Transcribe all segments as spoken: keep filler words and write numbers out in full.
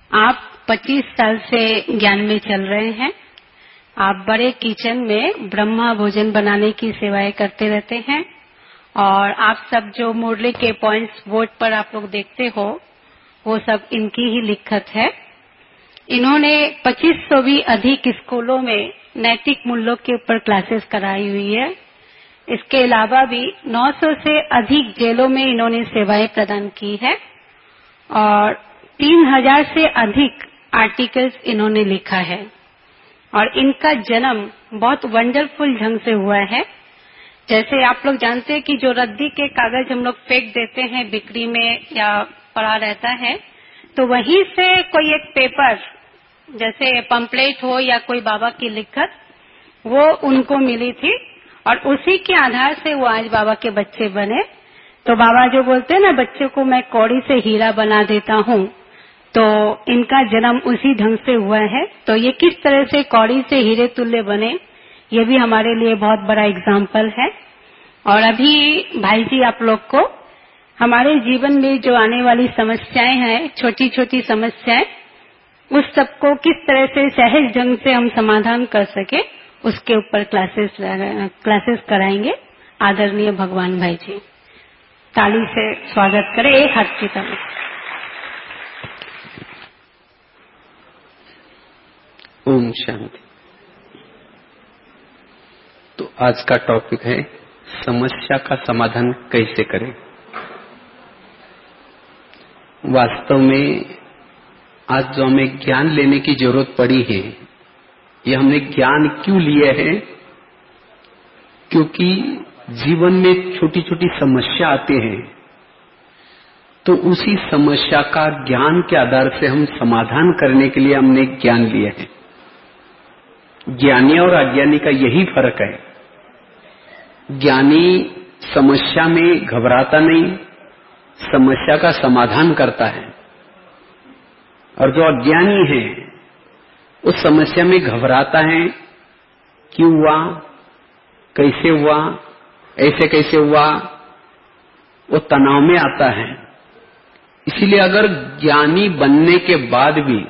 आप पच्चीस साल से ज्ञान में चल रहे हैं। आप बड़े किचन में ब्रह्मा भोजन बनाने की सेवाएं करते रहते हैं और आप सब जो मुरली के पॉइंट्स बोर्ड पर आप लोग देखते हो वो सब इनकी ही लिखत है। इन्होंने पच्चीस सौ भी अधिक स्कूलों में नैतिक मूल्यों के ऊपर क्लासेस कराई हुई है। इसके अलावा भी नौ सौ से अधिक जेलों में इन्होंने सेवाएं प्रदान की है और तीन हज़ार से अधिक आर्टिकल्स इन्होंने लिखा है और इनका जन्म बहुत वंडरफुल ढंग से हुआ है। जैसे आप लोग जानते हैं कि जो रद्दी के कागज हम लोग फेंक देते हैं बिक्री में या पड़ा रहता है, तो वहीं से कोई एक पेपर जैसे पंपलेट हो या कोई बाबा की लिखत वो उनको मिली थी और उसी के आधार से वो आज बाबा के बच्चे बने। तो बाबा जो बोलते हैं ना, बच्चे को मैं कौड़ी से हीरा बना देता हूँ, तो इनका जन्म उसी ढंग से हुआ है। तो ये किस तरह से कौड़ी से हीरे तुल्य बने, ये भी हमारे लिए बहुत बड़ा एग्जाम्पल है। और अभी भाई जी आप लोग को हमारे जीवन में जो आने वाली समस्याएं हैं, छोटी छोटी समस्याएं, उस सबको किस तरह से सहज ढंग से हम समाधान कर सके, उसके ऊपर क्लासेस क्लासेस कराएंगे आदरणीय भगवान भाई जी। ताली से स्वागत करें एक हाथ की तरफ। ओम शांति। तो आज का टॉपिक है समस्या का समाधान कैसे करें। वास्तव में आज जो हमें ज्ञान लेने की जरूरत पड़ी है, ये हमने ज्ञान क्यों लिया है? क्योंकि जीवन में छोटी छोटी समस्या आते हैं, तो उसी समस्या का ज्ञान के आधार से हम समाधान करने के लिए हमने ज्ञान लिया है। ज्ञानी और अज्ञानी का यही फर्क है। ज्ञानी समस्या में घबराता नहीं, समस्या का समाधान करता है, और जो अज्ञानी है उस समस्या में घबराता है। क्यों हुआ, कैसे हुआ, ऐसे कैसे हुआ, वो तनाव में आता है। इसीलिए अगर ज्ञानी बनने के बाद भी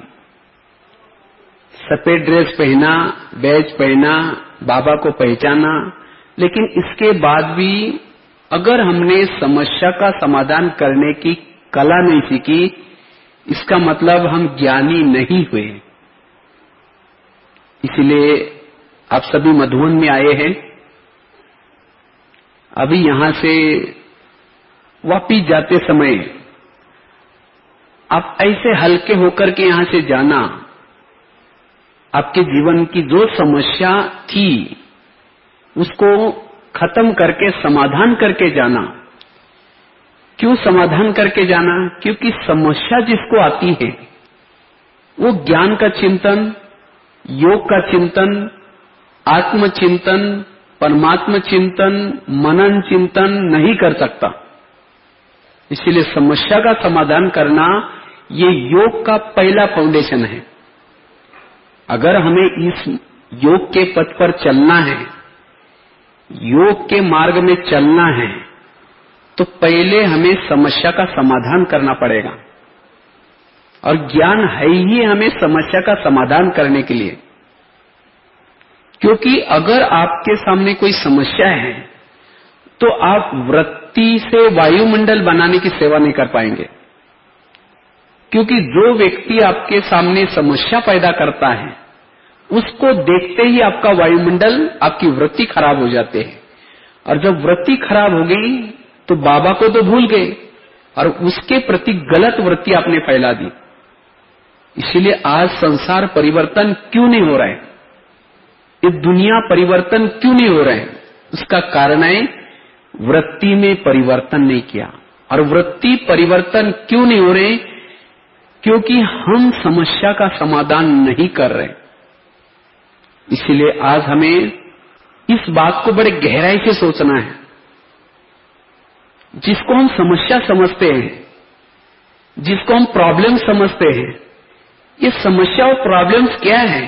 सफेद ड्रेस पहना, बैज पहना, बाबा को पहचाना, लेकिन इसके बाद भी अगर हमने समस्या का समाधान करने की कला नहीं सीखी, इसका मतलब हम ज्ञानी नहीं हुए। इसलिए आप सभी मधुबन में आए हैं। अभी यहां से वापिस जाते समय आप ऐसे हल्के होकर के यहां से जाना, आपके जीवन की जो समस्या थी उसको खत्म करके समाधान करके जाना। क्यों समाधान करके जाना? क्योंकि समस्या जिसको आती है वो ज्ञान का चिंतन, योग का चिंतन, आत्मचिंतन, परमात्मा चिंतन, मनन चिंतन नहीं कर सकता। इसलिए समस्या का समाधान करना ये योग का पहला फाउंडेशन है। अगर हमें इस योग के पथ पर चलना है, योग के मार्ग में चलना है, तो पहले हमें समस्या का समाधान करना पड़ेगा। और ज्ञान है ही हमें समस्या का समाधान करने के लिए। क्योंकि अगर आपके सामने कोई समस्या है तो आप वृत्ति से वायुमंडल बनाने की सेवा नहीं कर पाएंगे। क्योंकि जो व्यक्ति आपके सामने समस्या पैदा करता है, उसको देखते ही आपका वायुमंडल, आपकी वृत्ति खराब हो जाते हैं। और जब वृत्ति खराब हो गई तो बाबा को तो भूल गए और उसके प्रति गलत वृत्ति आपने फैला दी। इसीलिए आज संसार परिवर्तन क्यों नहीं हो रहा है, ये दुनिया परिवर्तन क्यों नहीं हो रहा है? उसका कारण है वृत्ति में परिवर्तन नहीं किया। और वृत्ति परिवर्तन क्यों नहीं हो रहे? क्योंकि हम समस्या का समाधान नहीं कर रहे। इसलिए आज हमें इस बात को बड़े गहराई से सोचना है। जिसको हम समस्या समझते हैं, जिसको हम प्रॉब्लम समझते हैं, ये समस्या और प्रॉब्लम्स क्या है?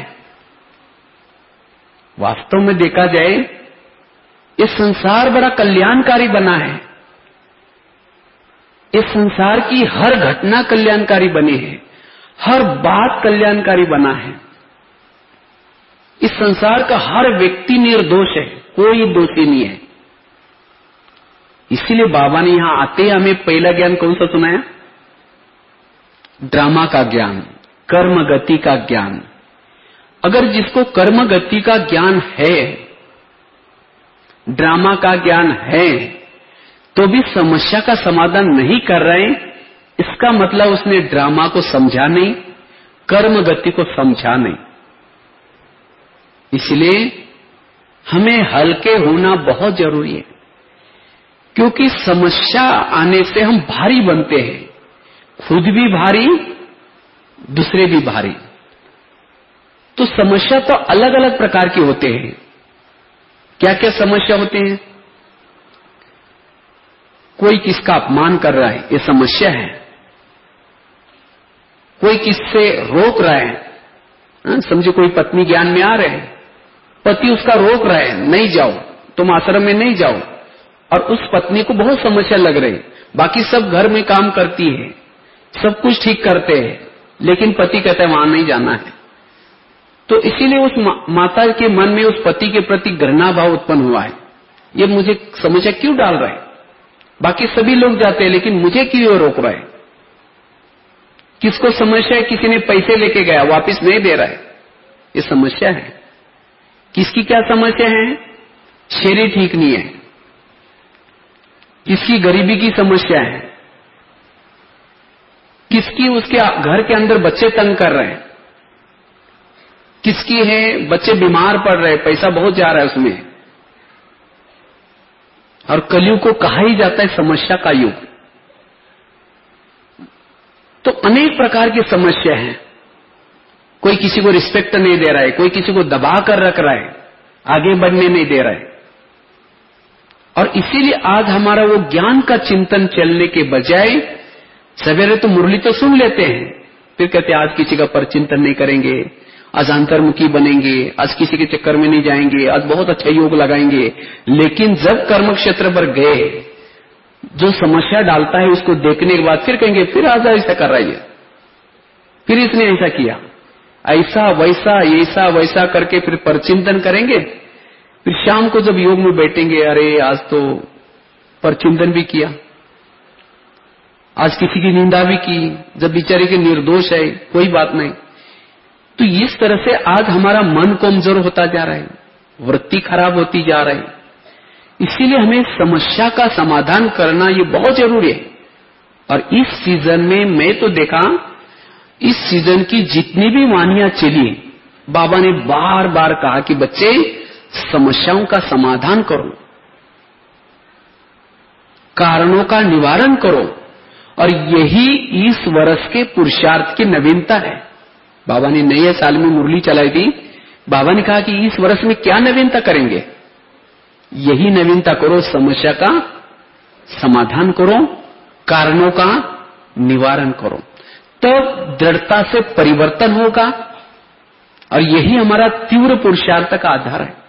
वास्तव में देखा जाए ये संसार बड़ा कल्याणकारी बना है। इस संसार की हर घटना कल्याणकारी बनी है, हर बात कल्याणकारी बना है। इस संसार का हर व्यक्ति निर्दोष है, कोई दोषी नहीं है। इसीलिए बाबा ने यहां आते ही हमें पहला ज्ञान कौन सा सुनाया? ड्रामा का ज्ञान, कर्म गति का ज्ञान। अगर जिसको कर्म गति का ज्ञान है, ड्रामा का ज्ञान है, तो भी समस्या का समाधान नहीं कर रहे, इसका मतलब उसने ड्रामा को समझा नहीं, कर्म गति को समझा नहीं। इसलिए हमें हल्के होना बहुत जरूरी है, क्योंकि समस्या आने से हम भारी बनते हैं, खुद भी भारी, दूसरे भी भारी। तो समस्या तो अलग अलग प्रकार के होते हैं। क्या क्या समस्या होते हैं? कोई किसका अपमान कर रहा है, ये समस्या है। कोई किससे रोक रहा है, समझे कोई पत्नी ज्ञान में आ रहे हैं, पति उसका रोक रहा है, नहीं जाओ, तुम आश्रम में नहीं जाओ, और उस पत्नी को बहुत समस्या लग रही, बाकी सब घर में काम करती है, सब कुछ ठीक करते हैं, लेकिन पति कहता है वहां नहीं जाना है। तो इसीलिए उस मा, माता के मन में उस पति के प्रति घृणा भाव उत्पन्न हुआ है। ये मुझे समस्या क्यों डाल रहा है, बाकी सभी लोग जाते हैं लेकिन मुझे क्यों रोक रहा है? किसको समस्या है? किसी ने पैसे लेके गया, वापस नहीं दे रहा है, ये समस्या है। किसकी क्या समस्या है? शरीर ठीक नहीं है। किसकी गरीबी की समस्या है? किसकी उसके घर के अंदर बच्चे तंग कर रहे हैं? किसकी है बच्चे बीमार पड़ रहे, पैसा बहुत जा रहा है उसमें। और कलयुग को कहा ही जाता है समस्या का युग। तो अनेक प्रकार की समस्या है। कोई किसी को रिस्पेक्ट नहीं दे रहा है, कोई किसी को दबा कर रख रहा है, आगे बढ़ने नहीं दे रहा है। और इसीलिए आज हमारा वो ज्ञान का चिंतन चलने के बजाय सवेरे तो मुरली तो सुन लेते हैं, फिर कहते आज किसी का परचिंतन नहीं करेंगे, आज अंतर्मुखी बनेंगे, आज किसी के चक्कर में नहीं जाएंगे, आज बहुत अच्छा योग लगाएंगे। लेकिन जब कर्म क्षेत्र पर गए, जो समस्या डालता है उसको देखने के बाद फिर कहेंगे फिर आज ऐसा कर रहा है, फिर इसने ऐसा किया, ऐसा वैसा ऐसा वैसा करके फिर परचिंतन करेंगे। फिर शाम को जब योग में बैठेंगे, अरे आज तो परचिंतन भी किया, आज किसी की निंदा भी की, जब बेचारे के निर्दोष है, कोई बात नहीं। तो इस तरह से आज हमारा मन कमजोर होता जा रहा है, वृत्ति खराब होती जा रही है। इसीलिए हमें समस्या का समाधान करना ये बहुत जरूरी है। और इस सीजन में मैं तो देखा, इस सीजन की जितनी भी वानियां चली, बाबा ने बार बार कहा कि बच्चे समस्याओं का समाधान करो, कारणों का निवारण करो, और यही इस वर्ष के पुरुषार्थ की नवीनता है। बाबा ने नए साल में मुरली चलाई थी, बाबा ने कहा कि इस वर्ष में क्या नवीनता करेंगे, यही नवीनता करो, समस्या का समाधान करो, कारणों का निवारण करो, तब दृढ़ता से परिवर्तन होगा। और यही हमारा तीव्र पुरुषार्थ का आधार है।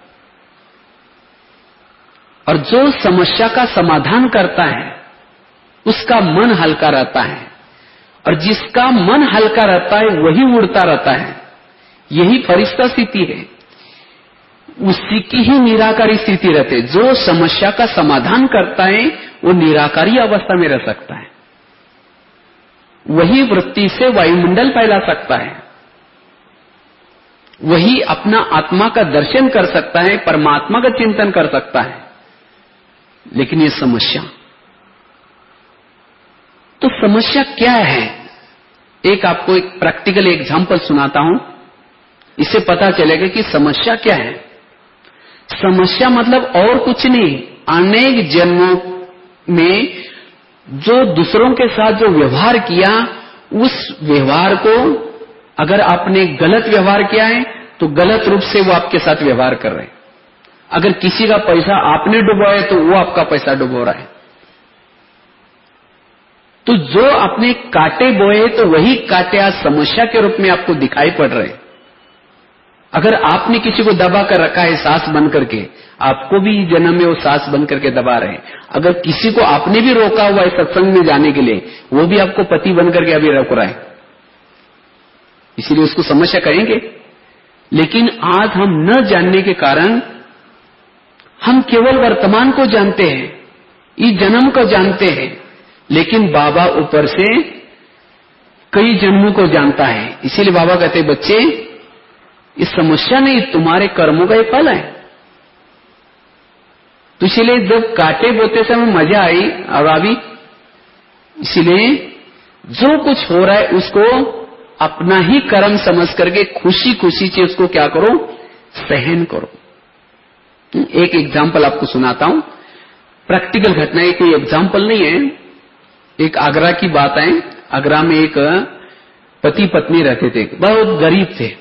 और जो समस्या का समाधान करता है उसका मन हल्का रहता है, और जिसका मन हल्का रहता है वही उड़ता रहता है। यही फरिश्ता स्थिति है, उसी की ही निराकारी स्थिति रहती है। जो समस्या का समाधान करता है वो निराकारी अवस्था में रह सकता है, वही वृत्ति से वायुमंडल फैला सकता है, वही अपना आत्मा का दर्शन कर सकता है, परमात्मा का चिंतन कर सकता है। लेकिन ये समस्या, तो समस्या क्या है? एक आपको एक प्रैक्टिकल एग्जांपल सुनाता हूं, इससे पता चलेगा कि समस्या क्या है। समस्या मतलब और कुछ नहीं, अनेक जन्मों में जो दूसरों के साथ जो व्यवहार किया, उस व्यवहार को अगर आपने गलत व्यवहार किया है तो गलत रूप से वो आपके साथ व्यवहार कर रहे हैं। अगर किसी का पैसा आपने डुबोया है तो वो आपका पैसा डुबो रहा है। तो जो आपने कांटे बोए तो वही कांटे आज समस्या के रूप में आपको दिखाई पड़ रहे हैं। अगर आपने किसी को दबा कर रखा है सांस बंद करके, आपको भी जन्म में वो सांस बंद करके दबा रहे हैं। अगर किसी को आपने भी रोका हुआ है सत्संग में जाने के लिए, वो भी आपको पति बन करके अभी रोक रहा है। इसीलिए उसको समस्या कहेंगे। लेकिन आज हम न जानने के कारण हम केवल वर्तमान को जानते हैं, इस जन्म को जानते हैं, लेकिन बाबा ऊपर से कई जन्मों को जानता है। इसीलिए बाबा कहते बच्चे, इस समस्या नहीं, तुम्हारे कर्मों का ये फल है। तो इसलिए जब काटे बोते समय मजा आई अब अभी, इसलिए जो कुछ हो रहा है उसको अपना ही कर्म समझ करके खुशी खुशी से उसको क्या करो, सहन करो। एक एग्जाम्पल आपको सुनाता हूं, प्रैक्टिकल घटना है, कोई एग्जाम्पल नहीं है। एक आगरा की बात है। आगरा में एक पति पत्नी रहते थे, बहुत गरीब थे।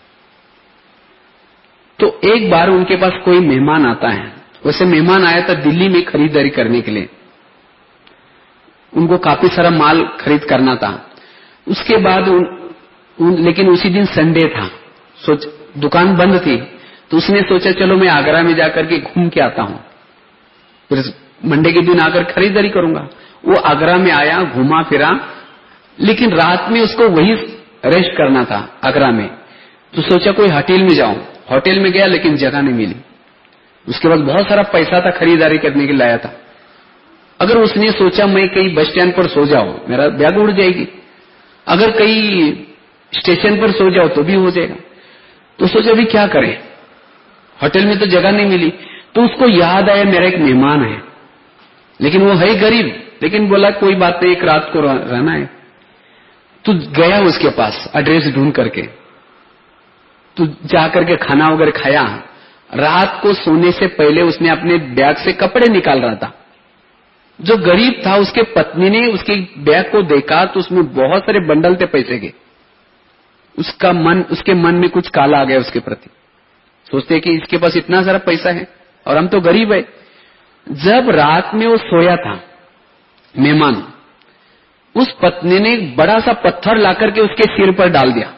तो एक बार उनके पास कोई मेहमान आता है। वैसे मेहमान आया था दिल्ली में खरीदारी करने के लिए, उनको काफी सारा माल खरीद करना था। उसके बाद उन, उन, लेकिन उसी दिन संडे था, सोच दुकान बंद थी। तो उसने सोचा चलो मैं आगरा में जाकर के घूम के आता हूं, फिर मंडे के दिन आकर खरीदारी करूंगा। वो आगरा में आया, घूमा फिरा, लेकिन रात में उसको वही रेस्ट करना था आगरा में। तो सोचा कोई होटल में जाऊं। होटल में गया लेकिन जगह नहीं मिली। उसके बाद बहुत सारा पैसा था, खरीदारी करने के लिए लाया था। अगर उसने सोचा मैं कहीं बस स्टैंड पर सो जाऊं, मेरा बैग उड़ जाएगी, अगर कहीं स्टेशन पर सो जाओ तो भी हो जाएगा। तो सोचा अभी क्या करें, होटल में तो जगह नहीं मिली। तो उसको याद आया मेरा एक मेहमान है, लेकिन वो है गरीब, लेकिन बोला कोई बात नहीं, एक रात को रहना है। तो गया उसके पास एड्रेस ढूंढ करके, तो जाकर के खाना वगैरह खाया। रात को सोने से पहले उसने अपने बैग से कपड़े निकाल रहा था। जो गरीब था उसके पत्नी ने उसके बैग को देखा तो उसमें बहुत सारे बंडल थे पैसे के। उसका मन, उसके मन में कुछ काला आ गया उसके प्रति। सोचते कि इसके पास इतना सारा पैसा है और हम तो गरीब है। जब रात में वो सोया था मेहमान, उस पत्नी ने एक बड़ा सा पत्थर लाकर के उसके सिर पर डाल दिया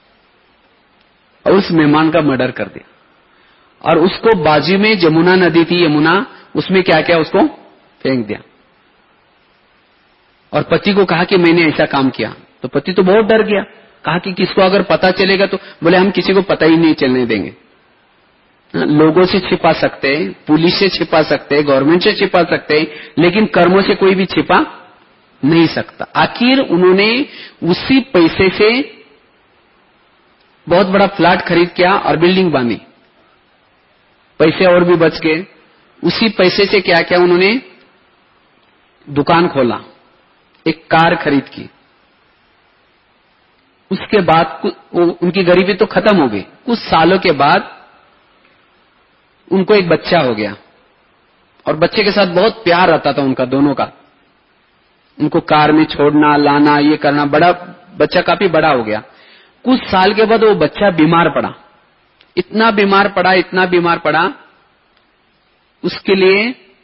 और उस मेहमान का मर्डर कर दिया। और उसको बाजू में जमुना नदी थी, यमुना, उसमें क्या क्या उसको फेंक दिया। और पति को कहा कि मैंने ऐसा काम किया। तो पति तो बहुत डर गया, कहा कि किसको अगर पता चलेगा तो, बोले हम किसी को पता ही नहीं चलने देंगे। लोगों से छिपा सकते हैं, पुलिस से छिपा सकते हैं, गवर्नमेंट से छिपा सकते हैं, लेकिन कर्मों से कोई भी छिपा नहीं सकता। आखिर उन्होंने उसी पैसे से बहुत बड़ा फ्लैट खरीद किया और बिल्डिंग बांधी। पैसे और भी बच गए। उसी पैसे से क्या किया उन्होंने, दुकान खोला, एक कार खरीद की। उसके बाद उनकी गरीबी तो खत्म हो गई। कुछ सालों के बाद उनको एक बच्चा हो गया और बच्चे के साथ बहुत प्यार आता था उनका, दोनों का। उनको कार में छोड़ना लाना ये करना, बड़ा बच्चा काफी बड़ा हो गया। कुछ साल के बाद वो बच्चा बीमार पड़ा, इतना बीमार पड़ा, इतना बीमार पड़ा, उसके लिए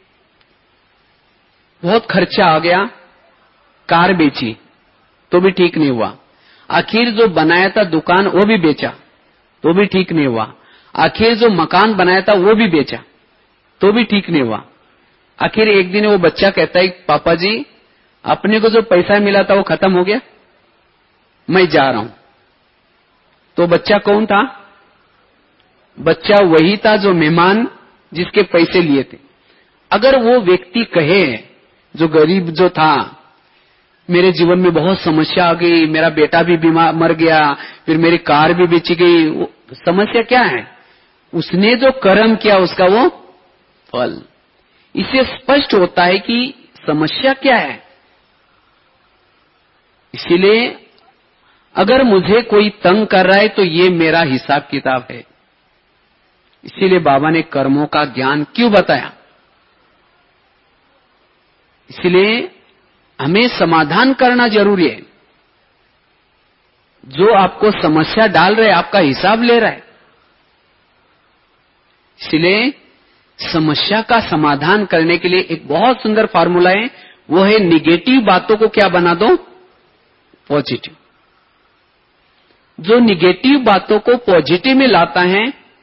बहुत खर्चा आ गया। कार बेची तो भी ठीक नहीं हुआ। आखिर जो बनाया था दुकान वो भी बेचा तो भी ठीक नहीं हुआ। आखिर जो मकान बनाया था वो भी बेचा तो भी ठीक नहीं हुआ। आखिर एक दिन वो बच्चा कहता है, पापा जी अपने को जो पैसा मिला था वो खत्म हो गया, मैं जा रहा हूं। तो बच्चा कौन था? बच्चा वही था जो मेहमान जिसके पैसे लिए थे। अगर वो व्यक्ति कहे, जो गरीब जो था, मेरे जीवन में बहुत समस्या आ गई, मेरा बेटा भी बीमार मर गया, फिर मेरी कार भी बेची गई, वो समस्या क्या है? उसने जो कर्म किया उसका वो फल। इससे स्पष्ट होता है कि समस्या क्या है। इसीलिए अगर मुझे कोई तंग कर रहा है तो ये मेरा हिसाब किताब है। इसीलिए बाबा ने कर्मों का ज्ञान क्यों बताया? इसलिए हमें समाधान करना जरूरी है। जो आपको समस्या डाल रहे आपका हिसाब ले रहा है। इसलिए समस्या का समाधान करने के लिए एक बहुत सुंदर फार्मूला है, वो है निगेटिव बातों को क्या बना दो, पॉजिटिव। जो निगेटिव बातों को पॉजिटिव में लाता है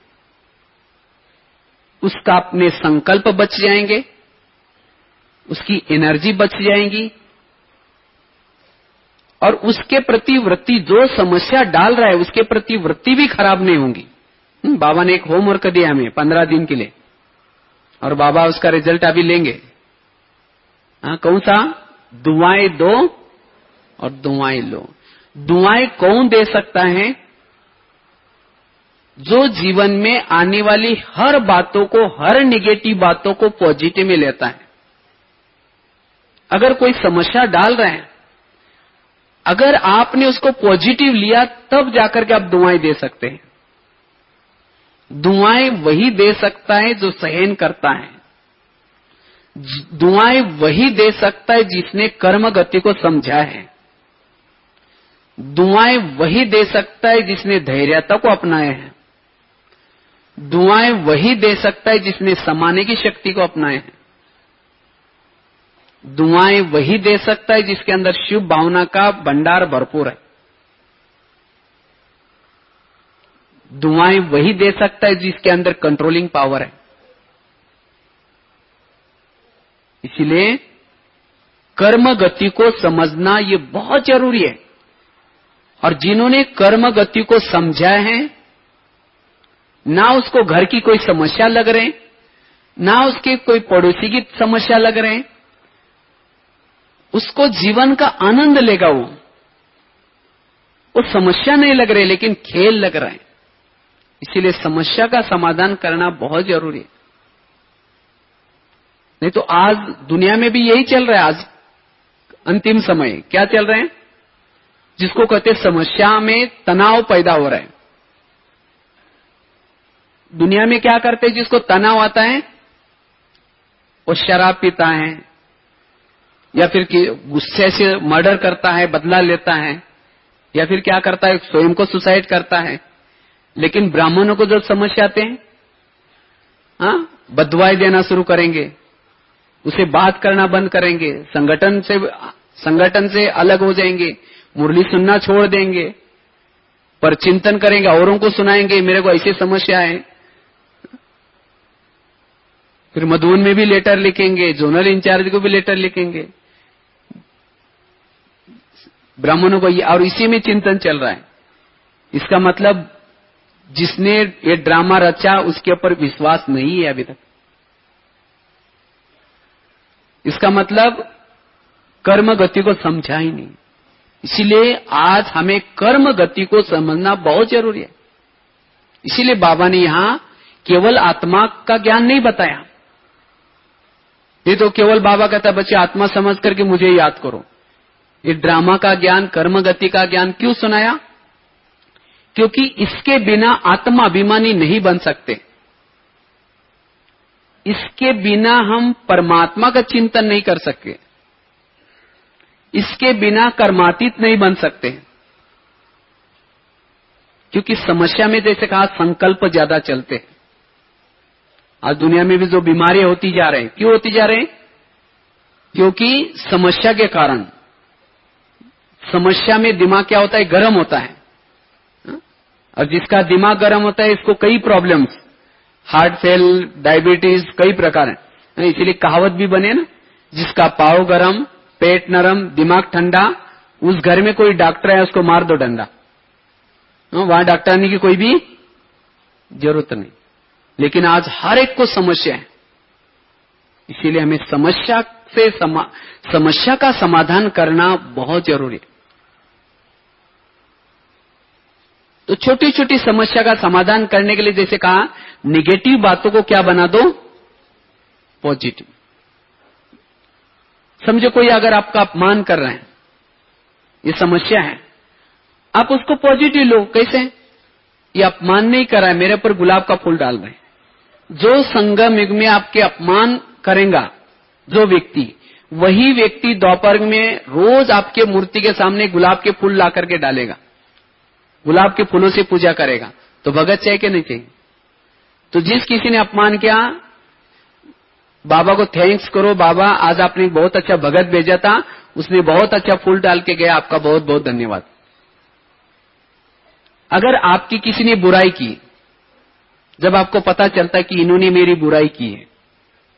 उसका अपने संकल्प बच जाएंगे, उसकी एनर्जी बच जाएगी और उसके प्रति वृत्ति जो समस्या डाल रहा है उसके प्रति वृत्ति भी खराब नहीं होंगी। बाबा ने एक होमवर्क दिया हमें पंद्रह दिन के लिए, और बाबा उसका रिजल्ट अभी लेंगे। हाँ, कौन सा? दुआएं दो और दुआएं लो। दुआएं कौन दे सकता है? जो जीवन में आने वाली हर बातों को, हर निगेटिव बातों को पॉजिटिव में लेता है। अगर कोई समस्या डाल रहे हैं, अगर आपने उसको पॉजिटिव लिया तब जाकर के आप दुआएं दे सकते हैं। दुआएं वही दे सकता है जो सहन करता है। दुआएं वही दे सकता है जिसने कर्म गति को समझा है। दुआएं वही दे सकता है जिसने धैर्यता को अपनाया है। दुआएं वही दे सकता है जिसने समाने की शक्ति को अपनाया है। दुआएं वही दे सकता है जिसके अंदर शिव भावना का भंडार भरपूर है। दुआएं वही दे सकता है जिसके अंदर कंट्रोलिंग पावर है। इसलिए कर्म गति को समझना ये बहुत जरूरी है। और जिन्होंने कर्म गति को समझा है, ना उसको घर की कोई समस्या लग रहे, ना उसके कोई पड़ोसी की समस्या लग रहे, उसको जीवन का आनंद लेगा। वो वो समस्या नहीं लग रही, लेकिन खेल लग रहा है। इसीलिए समस्या का समाधान करना बहुत जरूरी है। नहीं तो आज दुनिया में भी यही चल रहा है। आज अंतिम समय क्या चल रहे हैं, जिसको कहते हैं समस्या में तनाव पैदा हो रहा है। दुनिया में क्या करते हैं, जिसको तनाव आता है वो शराब पीता है, या फिर गुस्से से मर्डर करता है, बदला लेता है, या फिर क्या करता है, स्वयं को सुसाइड करता है। लेकिन ब्राह्मणों को जब समस्या आते हैं, हाँ, बदवाई देना शुरू करेंगे, उसे बात करना बंद करेंगे, संगठन से संगठन से अलग हो जाएंगे, मुरली सुनना छोड़ देंगे, पर चिंतन करेंगे, औरों को सुनाएंगे मेरे को ऐसी समस्या है। फिर मधुबन में भी लेटर लिखेंगे, जोनल इंचार्ज को भी लेटर लिखेंगे, ब्राह्मणों को, और इसी में चिंतन चल रहा है। इसका मतलब जिसने ये ड्रामा रचा उसके ऊपर विश्वास नहीं है अभी तक। इसका मतलब कर्म गति को समझा ही नहीं। इसीलिए आज हमें कर्म गति को समझना बहुत जरूरी है। इसीलिए बाबा ने यहां केवल आत्मा का ज्ञान नहीं बताया। ये तो केवल बाबा कहता है बच्चे आत्मा समझ करके मुझे याद करो। ये ड्रामा का ज्ञान, कर्म गति का ज्ञान क्यों सुनाया? क्योंकि इसके बिना आत्मा अभिमानी नहीं बन सकते। इसके बिना हम परमात्मा का चिंतन नहीं कर सकते। इसके बिना कर्मातीत नहीं बन सकते। क्योंकि समस्या में जैसे कहा संकल्प ज्यादा चलते हैं। आज दुनिया में भी जो बीमारियां होती जा रहे हैं, क्यों होती जा रहे हैं? क्योंकि समस्या के कारण। समस्या में दिमाग क्या होता है? गर्म होता है। और जिसका दिमाग गर्म होता है इसको कई प्रॉब्लम्स, हार्ट फेल, डायबिटीज, कई प्रकार है। इसीलिए कहावत भी बने ना, जिसका पाव गरम, पेट नरम, दिमाग ठंडा, उस घर में कोई डॉक्टर है उसको मार दो डंडा। वहां डॉक्टर आने की कोई भी जरूरत नहीं। लेकिन आज हर एक को समस्या है। इसीलिए हमें समस्या से समा, समस्या का समाधान करना बहुत जरूरी है। तो छोटी छोटी समस्या का समाधान करने के लिए जैसे कहा, निगेटिव बातों को क्या बना दो? पॉजिटिव। समझो कोई अगर आपका अपमान कर रहे हैं, ये समस्या है, आप उसको पॉजिटिव लो। कैसे? ये अपमान नहीं कर रहा है, मेरे पर गुलाब का फूल डाल रहे हैं। जो संगम युग में आपके अपमान करेगा जो व्यक्ति, वही व्यक्ति दोपहर में रोज आपके मूर्ति के सामने गुलाब के फूल ला करके डालेगा, गुलाब के फूलों से पूजा करेगा। तो भगत चाहिए कि नहीं चाहिए? तो जिस किसी ने अपमान किया, बाबा को थैंक्स करो, बाबा आज आपने बहुत अच्छा भगत भेजा था, उसने बहुत अच्छा फूल डाल के गया, आपका बहुत बहुत धन्यवाद। अगर आपकी किसी ने बुराई की, जब आपको पता चलता है कि इन्होंने मेरी बुराई की है,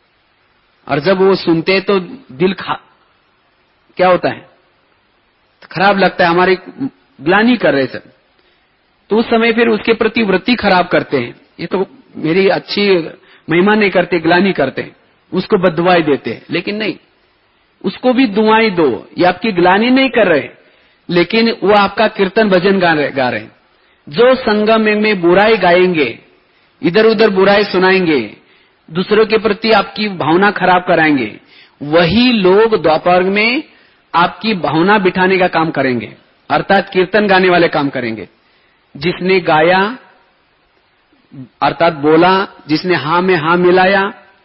और जब वो सुनते हैं तो दिल खा क्या होता है? खराब लगता है, हमारी ग्लानि कर रहे सब, तो उस समय फिर उसके प्रति वृत्ति खराब करते हैं, ये तो मेरी अच्छी महिमा नहीं करते, ग्लानि करते हैं, उसको बददुआएं देते हैं। लेकिन नहीं, उसको भी दुआएं दो, ये आपकी ग्लानि नहीं कर रहे, लेकिन वो आपका कीर्तन भजन गा रहे गा रहे जो संगम में बुराई गाएंगे, इधर उधर बुराई सुनाएंगे, दूसरों के प्रति आपकी भावना खराब कराएंगे, वही लोग द्वापर में आपकी भावना बिठाने का काम करेंगे, अर्थात कीर्तन गाने वाले काम करेंगे। जिसने गाया अर्थात बोला, जिसने हां में हां मिलाया,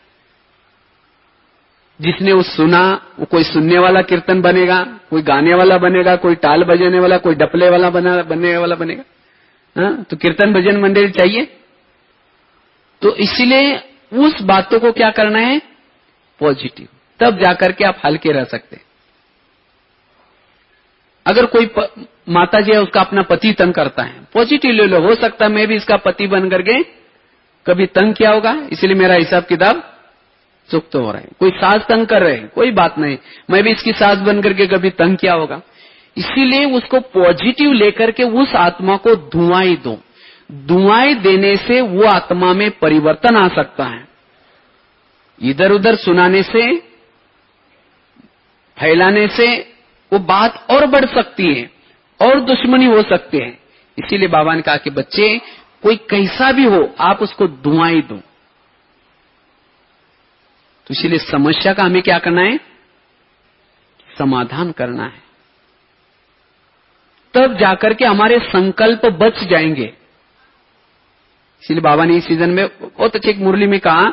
जिसने वो सुना, वो कोई सुनने वाला कीर्तन बनेगा, कोई गाने वाला बनेगा, कोई ताल बजाने वाला, कोई डपले वाला बना बनने वाला बनेगा। हाँ, तो कीर्तन भजन मंडली चाहिए। तो इसलिए उस बातों को क्या करना है, पॉजिटिव, तब जाकर के आप हल्के रह सकते हैं। अगर कोई प, माता जी है, उसका अपना पति तंग करता है, पॉजिटिव ले लो, हो सकता है मैं भी इसका पति बन करके कभी तंग किया होगा, इसलिए मेरा हिसाब किताब चुक तो हो रहा है। कोई सास तंग कर रहे हैं, कोई बात नहीं, मैं भी इसकी सास बन करके कभी तंग किया होगा। इसीलिए उसको पॉजिटिव लेकर के उस आत्मा को दुआएं दो। दुआएं देने से वो आत्मा में परिवर्तन आ सकता है। इधर उधर सुनाने से, फैलाने से वो बात और बढ़ सकती है और दुश्मनी हो सकती है। इसीलिए बाबा ने कहा कि बच्चे, कोई कैसा भी हो, आप उसको दुआएं दो। तो इसीलिए समस्या का हमें क्या करना है, समाधान करना है, तब जाकर के हमारे संकल्प बच जाएंगे। इसीलिए बाबा ने इस सीजन में बहुत अच्छी एक मुरली में कहा,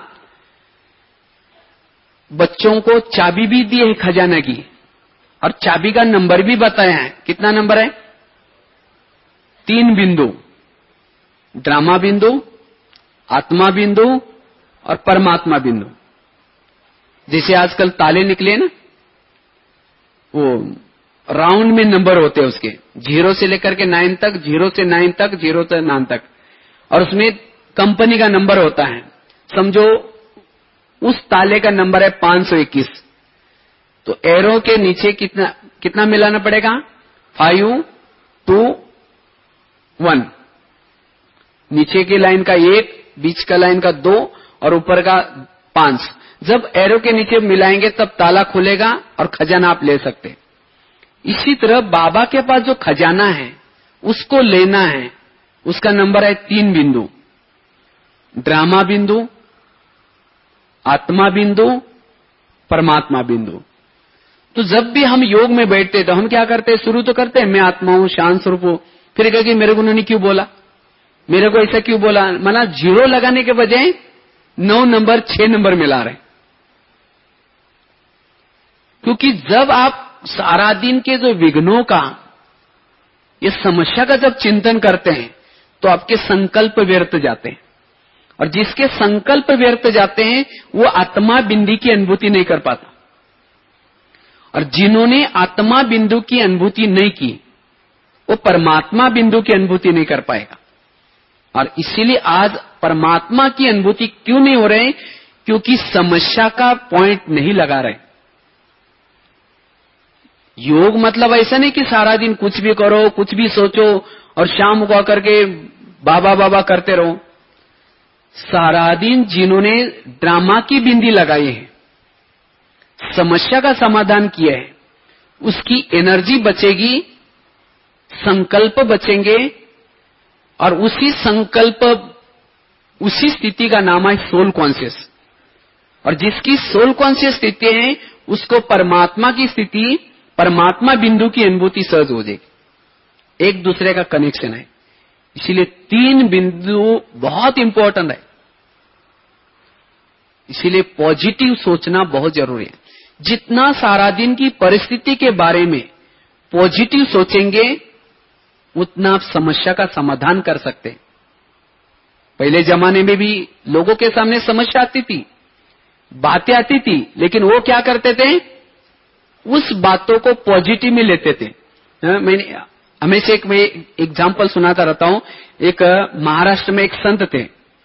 बच्चों को चाबी भी दी है खजाना की, और चाबी का नंबर भी बताया है। कितना नंबर है, तीन बिंदु, ड्रामा बिंदु, आत्मा बिंदु और परमात्मा बिंदु। जैसे आजकल ताले निकले ना, वो राउंड में नंबर होते हैं उसके, जीरो से लेकर के नाइन तक, जीरो से नाइन तक, जीरो से नाइन तक, और उसमें कंपनी का नंबर होता है। समझो उस ताले का नंबर है पांच सौ इक्कीस, तो एरो के नीचे कितना कितना मिलाना पड़ेगा, फाइव टू वन, नीचे की लाइन का एक, बीच का लाइन का दो और ऊपर का पांच। जब एरो के नीचे मिलाएंगे तब ताला खुलेगा और खजाना आप ले सकते। इसी तरह बाबा के पास जो खजाना है उसको लेना है, उसका नंबर है तीन बिंदु, ड्रामा बिंदु, आत्मा बिंदु, परमात्मा बिंदु। तो जब भी हम योग में बैठते तो हम क्या करते हैं, शुरू तो करते हैं मैं आत्मा हूं, शांत स्वरूप हूं, फिर कहेंगे मेरे को उन्होंने क्यों बोला, मेरे को ऐसा क्यों बोला, माना जीरो लगाने के बजाय नौ नंबर छह नंबर मिला रहे। क्योंकि जब आप सारा दिन के जो विघ्नों का, ये समस्या का जब चिंतन करते हैं तो आपके संकल्प व्यर्थ जाते हैं, और जिसके संकल्प व्यर्थ जाते हैं वो आत्मा बिंदु की अनुभूति नहीं कर पाता, और जिन्होंने आत्मा बिंदु की अनुभूति नहीं की वो परमात्मा बिंदु की अनुभूति नहीं कर पाएगा। और इसीलिए आज परमात्मा की अनुभूति क्यों नहीं हो रहे, क्योंकि समस्या का पॉइंट नहीं लगा रहे। योग मतलब ऐसा नहीं कि सारा दिन कुछ भी करो, कुछ भी सोचो और शाम को आकर के बाबा बाबा करते रहो। सारा दिन जिन्होंने ड्रामा की बिंदी लगाई है, समस्या का समाधान किया है, उसकी एनर्जी बचेगी, संकल्प बचेंगे, और उसी संकल्प, उसी स्थिति का नाम है सोल कॉन्शियस। और जिसकी सोल कॉन्शियस स्थिति है उसको परमात्मा की स्थिति, परमात्मा बिंदु की अनुभूति सहज हो जाएगी। एक दूसरे का कनेक्शन है। इसीलिए तीन बिंदु बहुत इंपॉर्टेंट है। इसीलिए पॉजिटिव सोचना बहुत जरूरी है। जितना सारा दिन की परिस्थिति के बारे में पॉजिटिव सोचेंगे उतना आप समस्या का समाधान कर सकते हैं। पहले जमाने में भी लोगों के सामने समस्या आती थी, बातें आती थी, लेकिन वो क्या करते थे, उस बातों को पॉजिटिव में लेते थे। मैंने हमेशा एक मैं एग्जाम्पल सुनाता रहता हूं। एक महाराष्ट्र में एक संत थे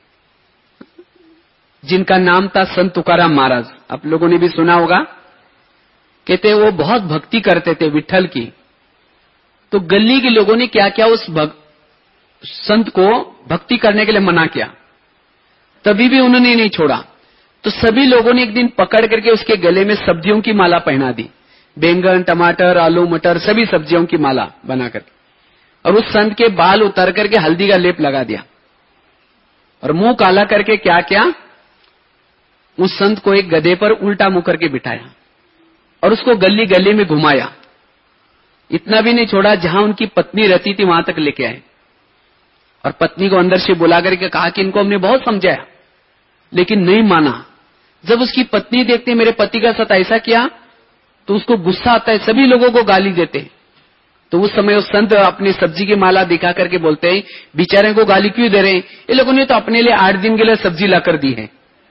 जिनका नाम था संत तुकाराम महाराज, आप लोगों ने भी सुना होगा। कहते वो बहुत भक्ति करते थे विठ्ठल की, तो गली के लोगों ने क्या किया, उस भग, संत को भक्ति करने के लिए मना किया, तभी भी उन्होंने नहीं छोड़ा। तो सभी लोगों ने एक दिन पकड़ करके उसके गले में सब्जियों की माला पहना दी, बैंगन, टमाटर, आलू, मटर, सभी सब्जियों की माला बना करके, और उस संत के बाल उतार करके हल्दी का लेप लगा दिया, और मुंह काला करके क्या क्या, उस संत को एक गधे पर उल्टा मुंह करके बिठाया और उसको गली गली में घुमाया। इतना भी नहीं छोड़ा, जहां उनकी पत्नी रहती थी वहां तक लेके आए, और पत्नी को अंदर से बुला करके कहा कि इनको हमने बहुत समझाया लेकिन नहीं माना। जब उसकी पत्नी देखते मेरे पति का साथ ऐसा किया तो उसको गुस्सा आता है, सभी लोगों को गाली देते। तो उस समय उस संत अपनी सब्जी की माला दिखा करके बोलते हैं, बेचारे को गाली क्यों दे रहे हैं, ये लोगों ने तो अपने लिए आठ दिन के लिए सब्जी ला कर दी है।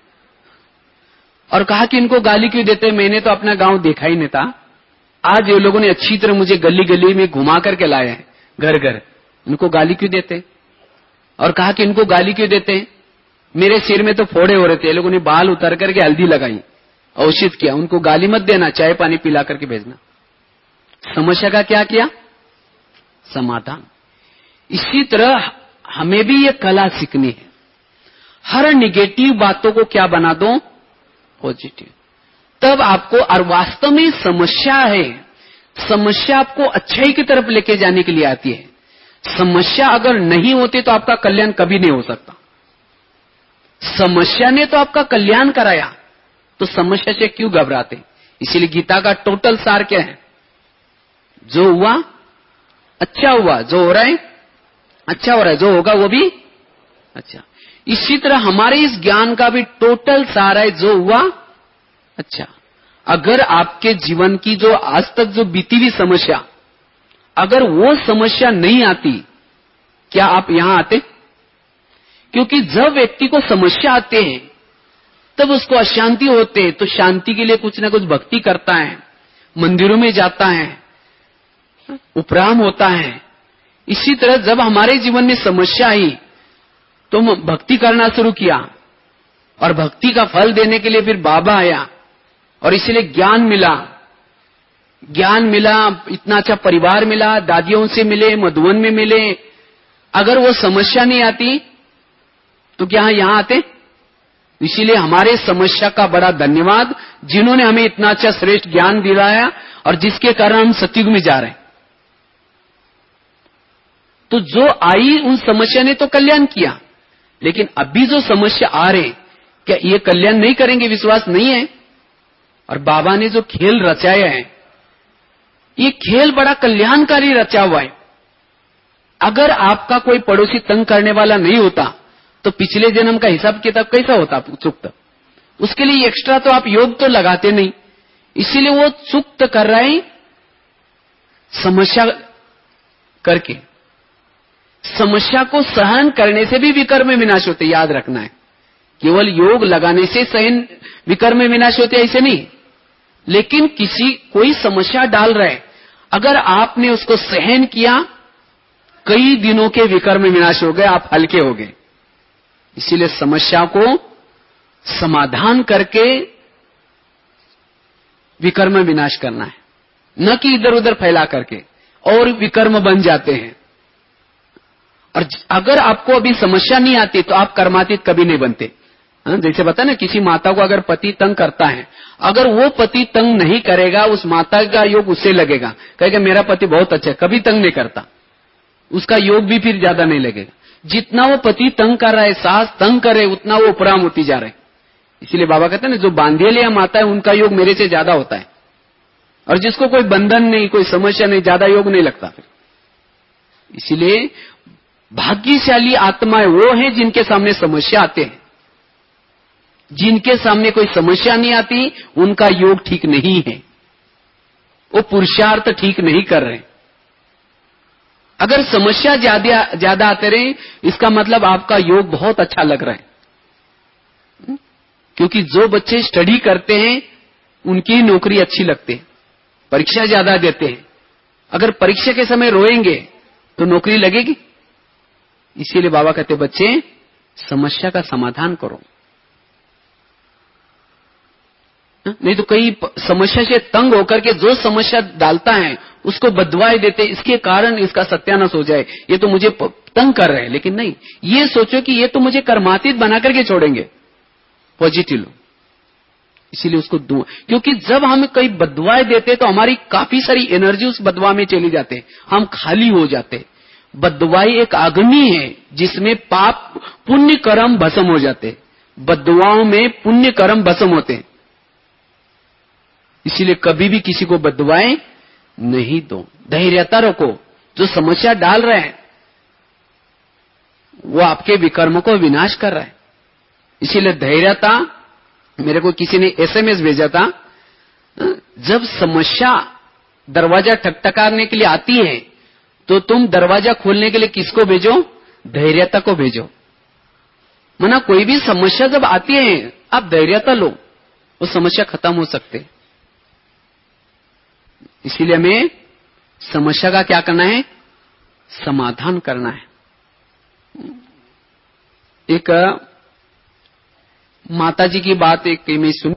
और कहा कि इनको गाली क्यों देते, मैंने तो अपना गांव देखा ही नहीं था, आज ये लोगों ने अच्छी तरह मुझे गली गली में घुमा करके लाया है घर घर, इनको गाली क्यों देते। और कहा कि इनको गाली क्यों देते, मेरे सिर में तो फोड़े हो रहे थे, लोगों ने बाल उतार करके हल्दी लगाई, औषध किया, उनको गाली मत देना, चाय पानी पिला करके भेजना। समस्या का क्या किया, समाधान। इसी तरह हमें भी ये कला सीखनी है, हर निगेटिव बातों को क्या बना दो, पॉजिटिव। तब आपको, और वास्तव में समस्या है, समस्या आपको अच्छाई की तरफ लेके जाने के लिए आती है। समस्या अगर नहीं होती तो आपका कल्याण कभी नहीं हो सकता। समस्या ने तो आपका कल्याण कराया, तो समस्या से क्यों घबराते। इसीलिए गीता का टोटल सार क्या है, जो हुआ अच्छा हुआ, जो हो रहा है अच्छा हो रहा है, जो होगा वो भी अच्छा। इसी तरह हमारे इस ज्ञान का भी टोटल सार है, जो हुआ अच्छा। अगर आपके जीवन की जो आज तक जो बीती हुई समस्या, अगर वो समस्या नहीं आती, क्या आप यहां आते। क्योंकि जब व्यक्ति को समस्या आते हैं तब उसको अशांति होते हैं, तो शांति के लिए कुछ ना कुछ भक्ति करता है, मंदिरों में जाता है, उपराम होता है। इसी तरह जब हमारे जीवन में समस्या आई तो हम भक्ति करना शुरू किया, और भक्ति का फल देने के लिए फिर बाबा आया, और इसलिए ज्ञान मिला, ज्ञान मिला, इतना अच्छा परिवार मिला, दादियों से मिले, मधुवन में मिले। अगर वो समस्या नहीं आती तो क्या यहां आते। इसीलिए हमारे समस्या का बड़ा धन्यवाद, जिन्होंने हमें इतना अच्छा श्रेष्ठ ज्ञान दिलाया, और जिसके कारण हम सतयुग में जा रहे हैं। तो जो आई उन समस्या ने तो कल्याण किया, लेकिन अभी जो समस्या आ रहे, क्या ये कल्याण नहीं करेंगे, विश्वास नहीं है। और बाबा ने जो खेल रचाया है, ये खेल बड़ा कल्याणकारी रचा हुआ है। अगर आपका कोई पड़ोसी तंग करने वाला नहीं होता तो पिछले जन्म का हिसाब किताब कैसा होता चुकता। उसके लिए एक्स्ट्रा तो आप योग तो लगाते नहीं, इसीलिए वो चुक्त कर रहे हैं समस्या करके। समस्या को सहन करने से भी विकर्म विनाश होते, याद रखना है। केवल योग लगाने से सहन विकर्म विनाश होते ऐसे नहीं, लेकिन किसी कोई समस्या डाल रहा है, अगर आपने उसको सहन किया, कई दिनों के विकर्म विनाश हो गए, आप हल्के हो गए। इसीलिए समस्या को समाधान करके विकर्म विनाश करना है, न कि इधर उधर फैला करके, और विकर्म बन जाते हैं। और अगर आपको अभी समस्या नहीं आती तो आप कर्मातीत कभी नहीं बनते। जैसे बता ना, किसी माता को अगर पति तंग करता है, अगर वो पति तंग नहीं करेगा, उस माता का योग उससे लगेगा, कहेगा मेरा पति बहुत अच्छा है, कभी तंग नहीं करता, उसका योग भी फिर ज्यादा नहीं लगेगा। जितना वो पति तंग कर रहा है, सास तंग करे, उतना वो उपराम होती जा रहा है। इसीलिए बाबा कहते हैं ना, जो बांधेलिया माता है उनका योग मेरे से ज्यादा होता है, और जिसको कोई बंधन नहीं, कोई समस्या नहीं, ज्यादा योग नहीं लगता फिर। इसीलिए भाग्यशाली आत्माएं वो हैं जिनके सामने समस्या आते हैं। जिनके सामने कोई समस्या नहीं आती, उनका योग ठीक नहीं है, वो पुरुषार्थ ठीक नहीं कर रहे। अगर समस्या ज्यादा ज्यादा आते रहे, इसका मतलब आपका योग बहुत अच्छा लग रहा है। क्योंकि जो बच्चे स्टडी करते हैं उनकी नौकरी अच्छी लगती है, परीक्षा ज्यादा देते हैं। अगर परीक्षा के समय रोएंगे तो नौकरी लगेगी। इसीलिए बाबा कहते बच्चे समस्या का समाधान करो, नहीं तो कई समस्या से तंग होकर के जो समस्या डालता है उसको बदवाएं देते, इसके कारण इसका सत्यानाश हो जाए, ये तो मुझे तंग कर रहे हैं। लेकिन नहीं, ये सोचो कि ये तो मुझे कर्मातीत बना करके छोड़ेंगे, पॉजिटिव लो। इसीलिए उसको दो, क्योंकि जब हम कई बदवाएं देते तो हमारी काफी सारी एनर्जी उस बदवा में चली जाते, हम खाली हो जाते। बदवाई एक अग्नि है जिसमें पाप पुण्य कर्म भस्म हो जाते, बदवाओं में पुण्य कर्म भस्म होते। इसीलिए कभी भी किसी को बदवाएं नहीं दो, धैर्यता रखो। जो समस्या डाल रहे हैं वो आपके विकर्म को विनाश कर रहा है। इसीलिए धैर्यता। मेरे को किसी ने एसएमएस भेजा था, जब समस्या दरवाजा ठकठकाने के लिए आती है तो तुम दरवाजा खोलने के लिए किसको भेजो? धैर्यता को भेजो। मना कोई भी समस्या जब आती है आप धैर्यता लो, वो समस्या खत्म हो सकते। इसीलिए हमें समस्या का क्या करना है? समाधान करना है। एक माताजी की बात एक मैं सुनी,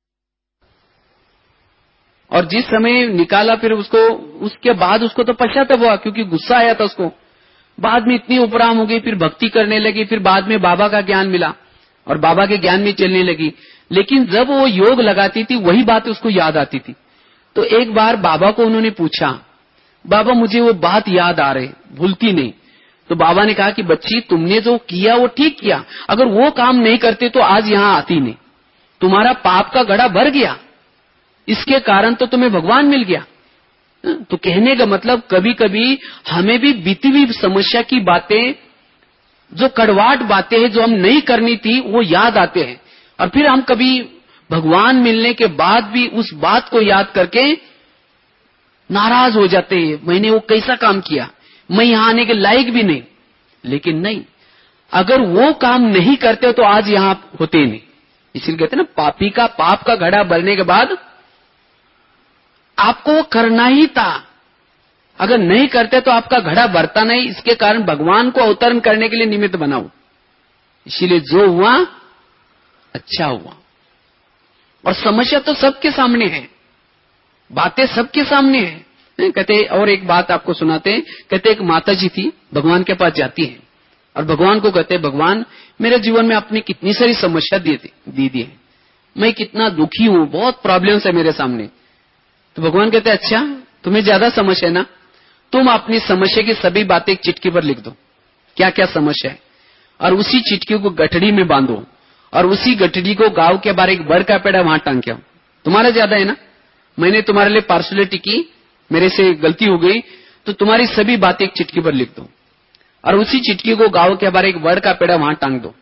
और जिस समय निकाला फिर उसको, उसके बाद उसको तो पश्चाताप हुआ क्योंकि गुस्सा आया था उसको। बाद में इतनी उपराम हो गई, फिर भक्ति करने लगी, फिर बाद में बाबा का ज्ञान मिला और बाबा के ज्ञान में चलने लगी। लेकिन जब वो योग लगाती थी वही बात उसको याद आती थी। तो एक बार बाबा को उन्होंने पूछा, बाबा मुझे वो बात याद आ रही, भूलती नहीं। तो बाबा ने कहा कि बच्ची तुमने जो किया वो ठीक किया, अगर वो काम नहीं करते तो आज यहां आती नहीं। तुम्हारा पाप का घड़ा भर गया, इसके कारण तो तुम्हें भगवान मिल गया। तो कहने का मतलब कभी कभी हमें भी बीती हुई समस्या की बातें, जो कड़वाहट बातें हैं जो हम नहीं करनी थी, वो याद आते हैं और फिर हम कभी भगवान मिलने के बाद भी उस बात को याद करके नाराज हो जाते हैं, मैंने वो कैसा काम किया, मैं यहां आने के लायक भी नहीं। लेकिन नहीं, अगर वो काम नहीं करते तो आज यहां होते नहीं। इसलिए कहते हैं ना, पापी का पाप का घड़ा भरने के बाद आपको वो करना ही था, अगर नहीं करते तो आपका घड़ा भरता नहीं। इसके कारण भगवान को अवतरण करने के लिए निमित्त बनाओ। इसीलिए जो हुआ अच्छा हुआ। और समस्या तो सबके सामने है, बातें सबके सामने है। कहते, और एक बात आपको सुनाते, कहते एक माताजी थी, भगवान के पास जाती है और भगवान को कहते, भगवान मेरे जीवन में आपने कितनी सारी समस्या दी दी दी है, मैं कितना दुखी हूं, बहुत प्रॉब्लम्स है मेरे सामने। तो भगवान कहते, अच्छा तुम्हें ज्यादा समस्या है ना, तुम अपनी समस्या की सभी बातें एक चिट्ठी पर लिख दो, क्या क्या समस्या है, और उसी चिट्ठी को गठड़ी में बांधो और उसी गठड़ी को गांव के बाहर एक बड़ का पेड़ा वहां टांग के आओ। तुम्हारा ज्यादा है ना, मैंने तुम्हारे लिए पार्सलिटी की, मेरे से गलती हो गई, तो तुम्हारी सभी बातें एक चिट्ठी पर लिख दो और उसी चिट्ठी को गांव के बाहर एक बड़ का पेड़ा वहां टांग दो।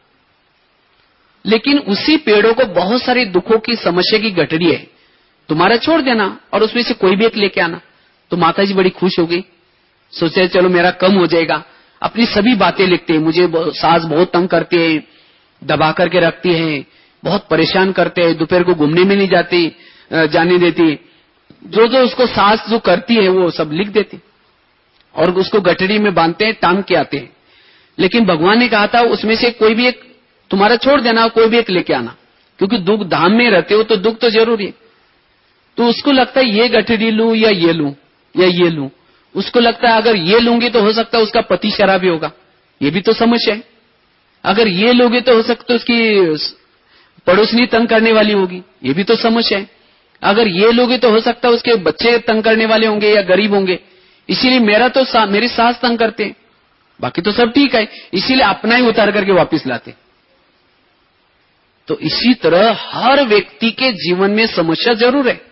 लेकिन उसी पेड़ों को बहुत सारे दुखों की समस्या की गठड़ी है, तुम्हारा छोड़ देना और उसमें से कोई भी एक लेके आना। तो माताजी बड़ी खुश हो गई, सोचे चलो मेरा कम हो जाएगा। अपनी सभी बातें लिखते हैं, मुझे सास बहुत तंग करते हैं, दबा करके रखती है, बहुत परेशान करते हैं, दोपहर को घूमने में नहीं जाती, जाने देती। जो जो उसको सास जो करती है वो सब लिख देती और उसको गठड़ी में बांधते हैं, टांग के आते हैं। लेकिन भगवान ने कहा था उसमें से कोई भी एक तुम्हारा छोड़ देना, कोई भी एक लेके आना, क्योंकि दुख धाम में रहते हो तो दुख तो जरूरी है। तो उसको लगता है ये गठड़ी लूं या ये लूं या ये लूं, उसको लगता है अगर ये लूंगी तो हो सकता है उसका पति शराबी होगा, ये भी तो समस्या है। अगर ये लोगे तो हो सकता है उसकी पड़ोसनी तंग करने वाली होगी, ये भी तो समस्या है। अगर ये लोगे तो हो सकता है उसके बच्चे तंग करने वाले होंगे या गरीब होंगे, इसीलिए मेरा तो सा, मेरी सास तंग करते हैं, बाकी तो सब ठीक है, इसीलिए अपना ही उतार करके वापस लाते। तो इसी तरह हर व्यक्ति के जीवन में समस्या जरूर है।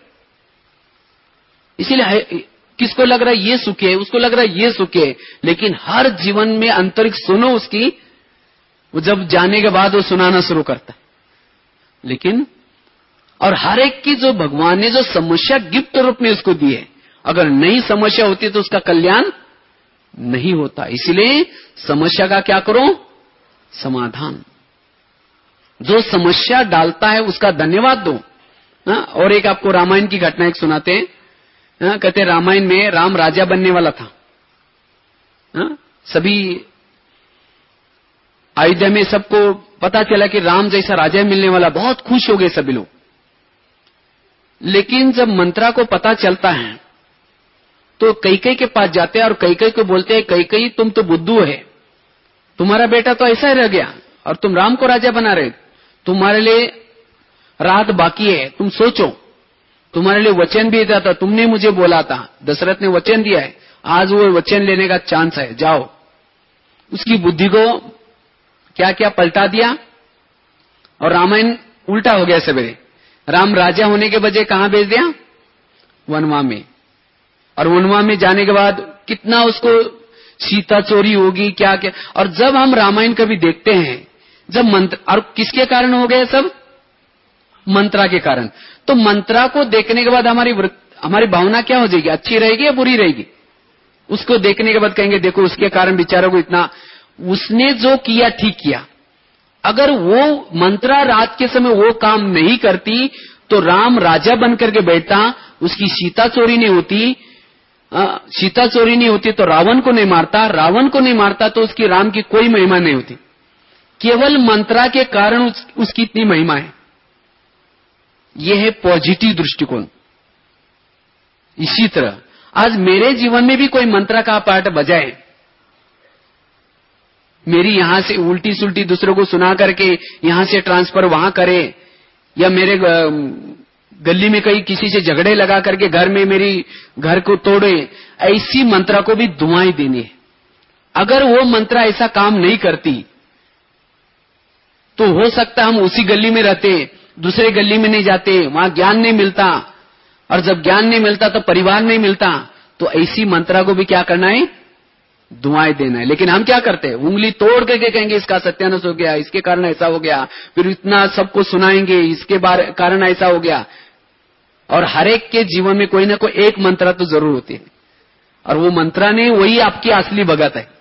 इसीलिए किसको लग रहा है ये सुख है, उसको लग रहा है ये सुख है, लेकिन हर जीवन में आंतरिक सुनो उसकी, वो जब जाने के बाद वो सुनाना शुरू करता है। लेकिन और हर एक की जो भगवान ने जो समस्या गिफ्ट रूप में उसको दी है, अगर नई समस्या होती तो उसका कल्याण नहीं होता। इसलिए समस्या का क्या करो? समाधान। जो समस्या डालता है उसका धन्यवाद दो। हा? और एक आपको रामायण की घटना एक सुनाते हैं। हा? कहते रामायण में राम राजा बनने वाला था। हा? सभी अयोध्या में सबको पता चला कि राम जैसा राजा मिलने वाला, बहुत खुश हो गए सभी लोग। लेकिन जब मंत्रा को पता चलता है तो कैकेयी के पास जाते हैं और कैकेयी को बोलते हैं, कैकेयी तुम तो बुद्धू है, तुम्हारा बेटा तो ऐसा ही रह गया और तुम राम को राजा बना रहे, तुम्हारे लिए रात बाकी है, तुम सोचो, तुम्हारे लिए वचन भी दिया था, तुमने मुझे बोला था, दशरथ ने वचन दिया है, आज वो वचन लेने का चांस है, जाओ। उसकी बुद्धि को क्या क्या पलटा दिया और रामायण उल्टा हो गया सवेरे। राम राजा होने के बजाय कहां भेज दिया? वनवा में। और वनवा में जाने के बाद कितना उसको सीता चोरी होगी, क्या क्या। और जब हम रामायण कभी देखते हैं, जब मंत्र, और किसके कारण हो गए सब? मंत्रा के कारण। तो मंत्रा को देखने के बाद हमारी हमारी भावना क्या हो जाएगी? अच्छी रहेगी या बुरी रहेगी? उसको देखने के बाद कहेंगे देखो उसके कारण बेचारों को इतना, उसने जो किया ठीक किया। अगर वो मंत्रा रात के समय वो काम नहीं करती तो राम राजा बन करके बैठता, उसकी सीता चोरी नहीं होती, आ, सीता चोरी नहीं होती तो रावण को नहीं मारता, रावण को नहीं मारता तो उसकी राम की कोई महिमा नहीं होती। केवल मंत्रा के कारण उस, उसकी इतनी महिमा है। यह है पॉजिटिव दृष्टिकोण। इसी तरह आज मेरे जीवन में भी कोई मंत्रा का पाठ बजाए, मेरी यहां से उल्टी सुल्टी दूसरों को सुना करके यहां से ट्रांसफर वहां करे, या मेरे गली में कहीं किसी से झगड़े लगा करके घर में मेरी घर को तोड़े, ऐसी मंत्रा को भी दुआएं देनी है। अगर वो मंत्रा ऐसा काम नहीं करती तो हो सकता हम उसी गली में रहते, दूसरे गली में नहीं जाते, वहां ज्ञान नहीं मिलता, और जब ज्ञान नहीं मिलता तो परिवार नहीं मिलता। तो ऐसी मंत्रा को भी क्या करना है? दुआएं देना है। लेकिन हम क्या करते हैं? उंगली तोड़ करके कहेंगे इसका सत्यानाश हो गया, इसके कारण ऐसा हो गया, फिर इतना सबको सुनाएंगे इसके कारण ऐसा हो गया। और हर एक के जीवन में कोई ना कोई एक मंत्रा तो जरूर होती है, और वो मंत्रा ने वही आपकी असली भगत है,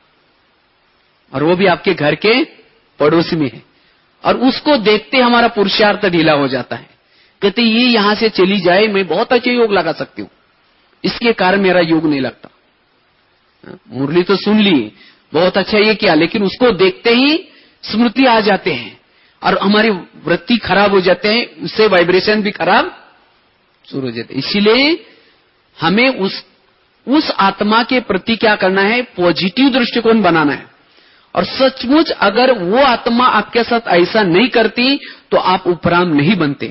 और वो भी आपके घर के पड़ोसी में है। और उसको देखते हमारा पुरुषार्थ ढीला हो जाता है। कहते ये यहां से चली जाए, मैं बहुत अच्छे योग लगा सकती हूं, इसके कारण मेरा योग नहीं लगता। मुरली तो सुन ली, बहुत अच्छा ये किया, लेकिन उसको देखते ही स्मृति आ जाते हैं और हमारी वृत्ति खराब हो जाते हैं, उससे वाइब्रेशन भी खराब शुरू हो जाते हैं। इसीलिए हमें उस उस आत्मा के प्रति क्या करना है? पॉजिटिव दृष्टिकोण बनाना है। और सचमुच अगर वो आत्मा आपके साथ ऐसा नहीं करती तो आप उपराम नहीं बनते,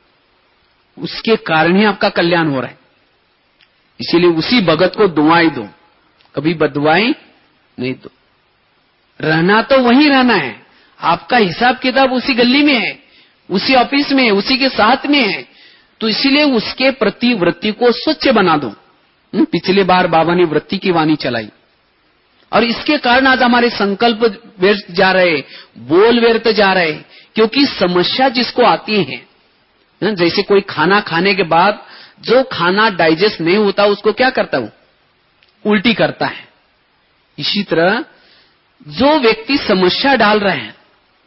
उसके कारण ही आपका कल्याण हो रहा है। इसीलिए उसी भगत को दुआएं दो, कभी बदुआएं नहीं दो। रहना तो वहीं रहना है, आपका हिसाब किताब उसी गली में है, उसी ऑफिस में है, उसी के साथ में है, तो इसीलिए उसके प्रति वृत्ति को स्वच्छ बना दो। पिछले बार बाबा ने वृत्ति की वाणी चलाई, और इसके कारण आज हमारे संकल्प व्यर्थ जा रहे, बोल व्यर्थ जा रहे, क्योंकि समस्या जिसको आती है, जैसे कोई खाना खाने के बाद जो खाना डाइजेस्ट नहीं होता उसको क्या करता हूं? उल्टी करता है। इसी तरह जो व्यक्ति समस्या डाल रहे हैं,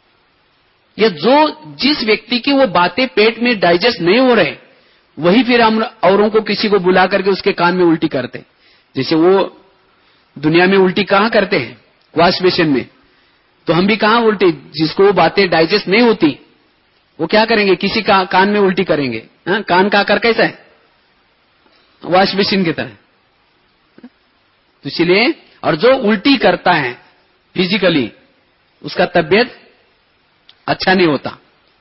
या जो जिस व्यक्ति की वो बातें पेट में डाइजेस्ट नहीं हो रहे, वही फिर हम औरों को किसी को बुला करके उसके कान में उल्टी करते। जैसे वो दुनिया में उल्टी कहां करते हैं? वॉश बेसिन में। तो हम भी कहां उल्टी, जिसको वो बातें डाइजेस्ट नहीं होती वो क्या करेंगे? किसी का कान में उल्टी करेंगे। हा? कान का आकार कैसा है? वॉश बेसिन की तरह। तो इसलिए, और जो उल्टी करता है फिजिकली, उसका तबीयत अच्छा नहीं होता,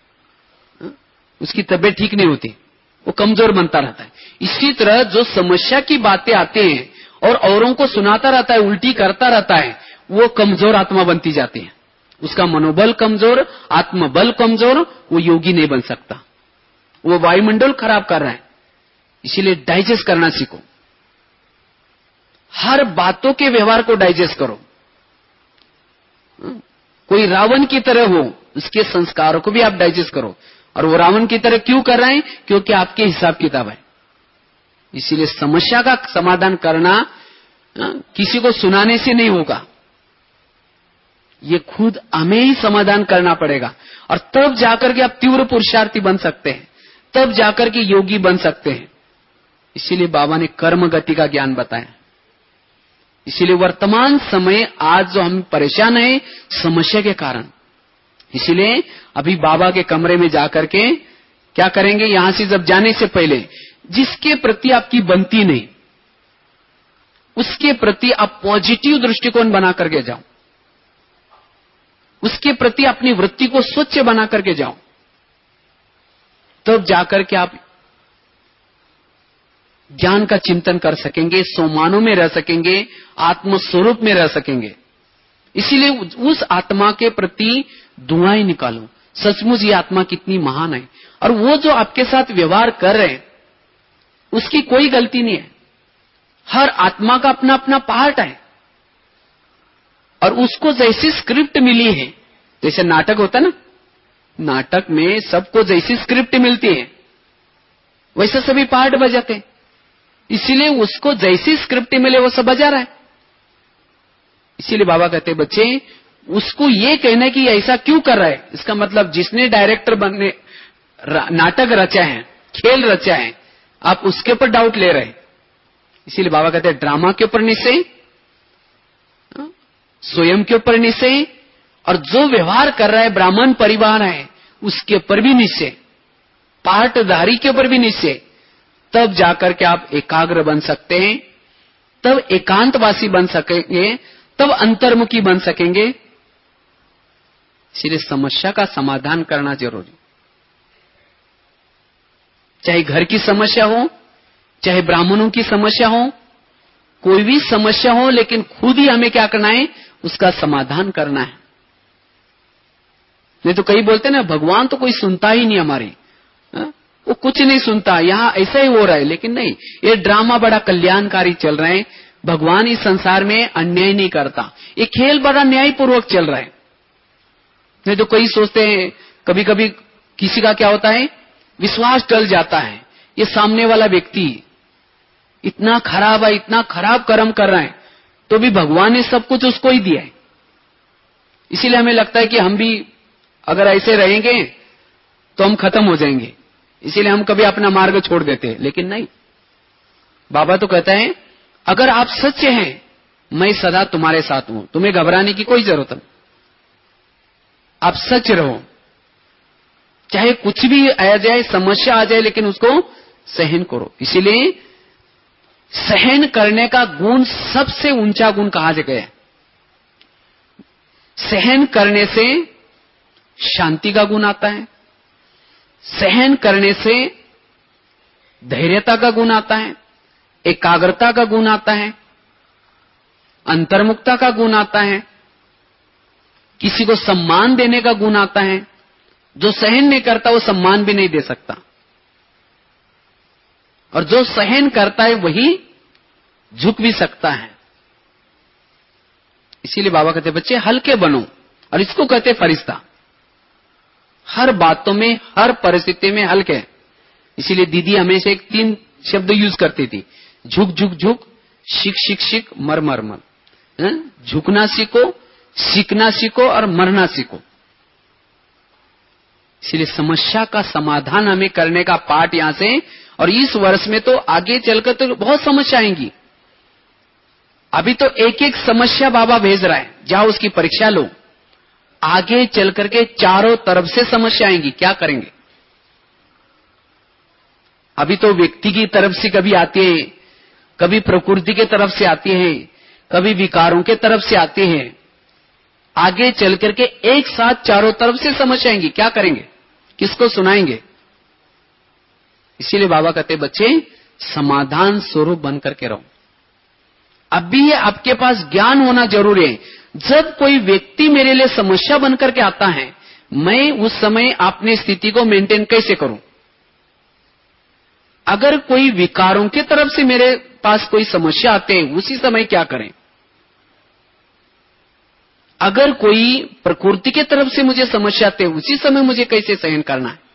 उसकी तबीयत ठीक नहीं होती, वो कमजोर बनता रहता है। इसी तरह जो समस्या की बातें आते हैं और औरों को सुनाता रहता है, उल्टी करता रहता है, वो कमजोर आत्मा बनती जाती है। उसका मनोबल कमजोर, आत्मबल कमजोर, वो योगी नहीं बन सकता, वो वायुमंडल खराब कर रहा है। इसीलिए डाइजेस्ट करना सीखो, हर बातों के व्यवहार को डाइजेस्ट करो। कोई रावण की तरह हो, उसके संस्कारों को भी आप डाइजेस्ट करो। और वो रावण की तरह क्यों कर रहे हैं? क्योंकि आपके हिसाब किताब है। इसीलिए समस्या का समाधान करना किसी को सुनाने से नहीं होगा, ये खुद हमें ही समाधान करना पड़ेगा। और तब जाकर के आप तीव्र पुरुषार्थी बन सकते हैं, तब जाकर के योगी बन सकते हैं। इसीलिए बाबा ने कर्म गति का ज्ञान बताया। इसीलिए वर्तमान समय आज जो हम परेशान हैं समस्या के कारण, इसीलिए अभी बाबा के कमरे में जाकर के क्या करेंगे? यहां से जब जाने से पहले जिसके प्रति आपकी बनती नहीं, उसके प्रति आप पॉजिटिव दृष्टिकोण बना करके जाओ, उसके प्रति अपनी वृत्ति को स्वच्छ बना करके जाओ, तब जाकर के आप ज्ञान का चिंतन कर सकेंगे, सोमानों में रह सकेंगे, आत्म स्वरूप में रह सकेंगे। इसीलिए उस आत्मा के प्रति दुआएं निकालो, सचमुच ये आत्मा कितनी महान है, और वो जो आपके साथ व्यवहार कर रहे हैं उसकी कोई गलती नहीं है। हर आत्मा का अपना अपना पार्ट है, और उसको जैसी स्क्रिप्ट मिली है, जैसे नाटक होता है ना, नाटक में सबको जैसी स्क्रिप्ट मिलती है वैसे सभी पार्ट बजाते हैं। इसीलिए उसको जैसी स्क्रिप्ट मिले वो सब बजा रहा है। इसीलिए बाबा कहते हैं बच्चे, उसको ये कहना कि ऐसा क्यों कर रहा है, इसका मतलब जिसने डायरेक्टर बनने नाटक रचा है, खेल रचा है, आप उसके ऊपर डाउट ले रहे हैं। इसीलिए बाबा कहते हैं ड्रामा के ऊपर निश्चय, स्वयं के ऊपर निश्चय, और जो व्यवहार कर रहा है ब्राह्मण परिवार है उसके ऊपर भी निश्चय, पार्टधारी के ऊपर भी निश्चय। तब जाकर के आप एकाग्र बन सकते हैं, तब एकांतवासी बन सकेंगे, तब अंतर्मुखी बन सकेंगे। इसलिए समस्या का समाधान करना जरूरी, चाहे घर की समस्या हो, चाहे ब्राह्मणों की समस्या हो, कोई भी समस्या हो, लेकिन खुद ही हमें क्या करना है, उसका समाधान करना है। नहीं तो कई बोलते ना भगवान तो कोई सुनता ही नहीं हमारी, हा? वो कुछ नहीं सुनता, यहां ऐसा ही हो रहा है। लेकिन नहीं, ये ड्रामा बड़ा कल्याणकारी चल रहा है। भगवान इस संसार में अन्याय नहीं करता, ये खेल बड़ा न्यायपूर्वक चल रहा है। नहीं तो कई सोचते हैं, कभी कभी किसी का क्या होता है, विश्वास टल जाता है, ये सामने वाला व्यक्ति इतना खराब है, इतना खराब कर्म कर रहा है, तो भी भगवान ने सब कुछ उसको ही दिया है। इसीलिए हमें लगता है कि हम भी अगर ऐसे रहेंगे तो हम खत्म हो जाएंगे, इसीलिए हम कभी अपना मार्ग छोड़ देते हैं। लेकिन नहीं, बाबा तो कहता है अगर आप सच्चे हैं, मैं सदा तुम्हारे साथ हूं, तुम्हें घबराने की कोई जरूरत नहीं। आप सच रहो, चाहे कुछ भी आ जाए, समस्या आ जाए, लेकिन उसको सहन करो। इसीलिए सहन करने का गुण सबसे ऊंचा गुण कहा गया है। सहन करने से शांति का गुण आता है, सहन करने से धैर्यता का गुण आता है, एकाग्रता का गुण आता है, अंतर्मुखता का गुण आता है, किसी को सम्मान देने का गुण आता है। जो सहन नहीं करता वो सम्मान भी नहीं दे सकता, और जो सहन करता है वही झुक भी सकता है। इसीलिए बाबा कहते बच्चे हल्के बनो, और इसको कहते फरिश्ता। हर बातों में, हर परिस्थिति में हल्के। इसीलिए दीदी हमेशा एक तीन शब्द यूज करती थी, झुक झुक झुक, शिक शिक शिक, मर मर मर। झुकना सीखो, सीखना सीखो, और मरना सीखो। इसलिए समस्या का समाधान हमें करने का पाठ यहां से, और इस वर्ष में तो आगे चलकर तो बहुत समस्या आएंगी। अभी तो एक एक समस्या बाबा भेज रहा है, जाओ उसकी परीक्षा लो। आगे चल करके चारों तरफ से समस्या आएंगी, क्या करेंगे। अभी तो व्यक्ति की तरफ से कभी आती है, कभी प्रकृति के तरफ से आती है, कभी विकारों के तरफ से आती है। आगे चल करके एक साथ चारों तरफ से समस्या आएंगी, क्या करेंगे, किसको सुनाएंगे। इसीलिए बाबा कहते बच्चे समाधान स्वरूप बन करके रहो। अभी आपके पास ज्ञान होना जरूरी है। जब कोई व्यक्ति मेरे लिए समस्या बन करके आता है, मैं उस समय अपनी स्थिति को मेंटेन कैसे करूं। अगर कोई विकारों की तरफ से मेरे पास कोई समस्या आते हैं, उसी समय क्या करें। अगर कोई प्रकृति की तरफ से मुझे समस्या आते हैं, उसी समय मुझे कैसे सहन करना है।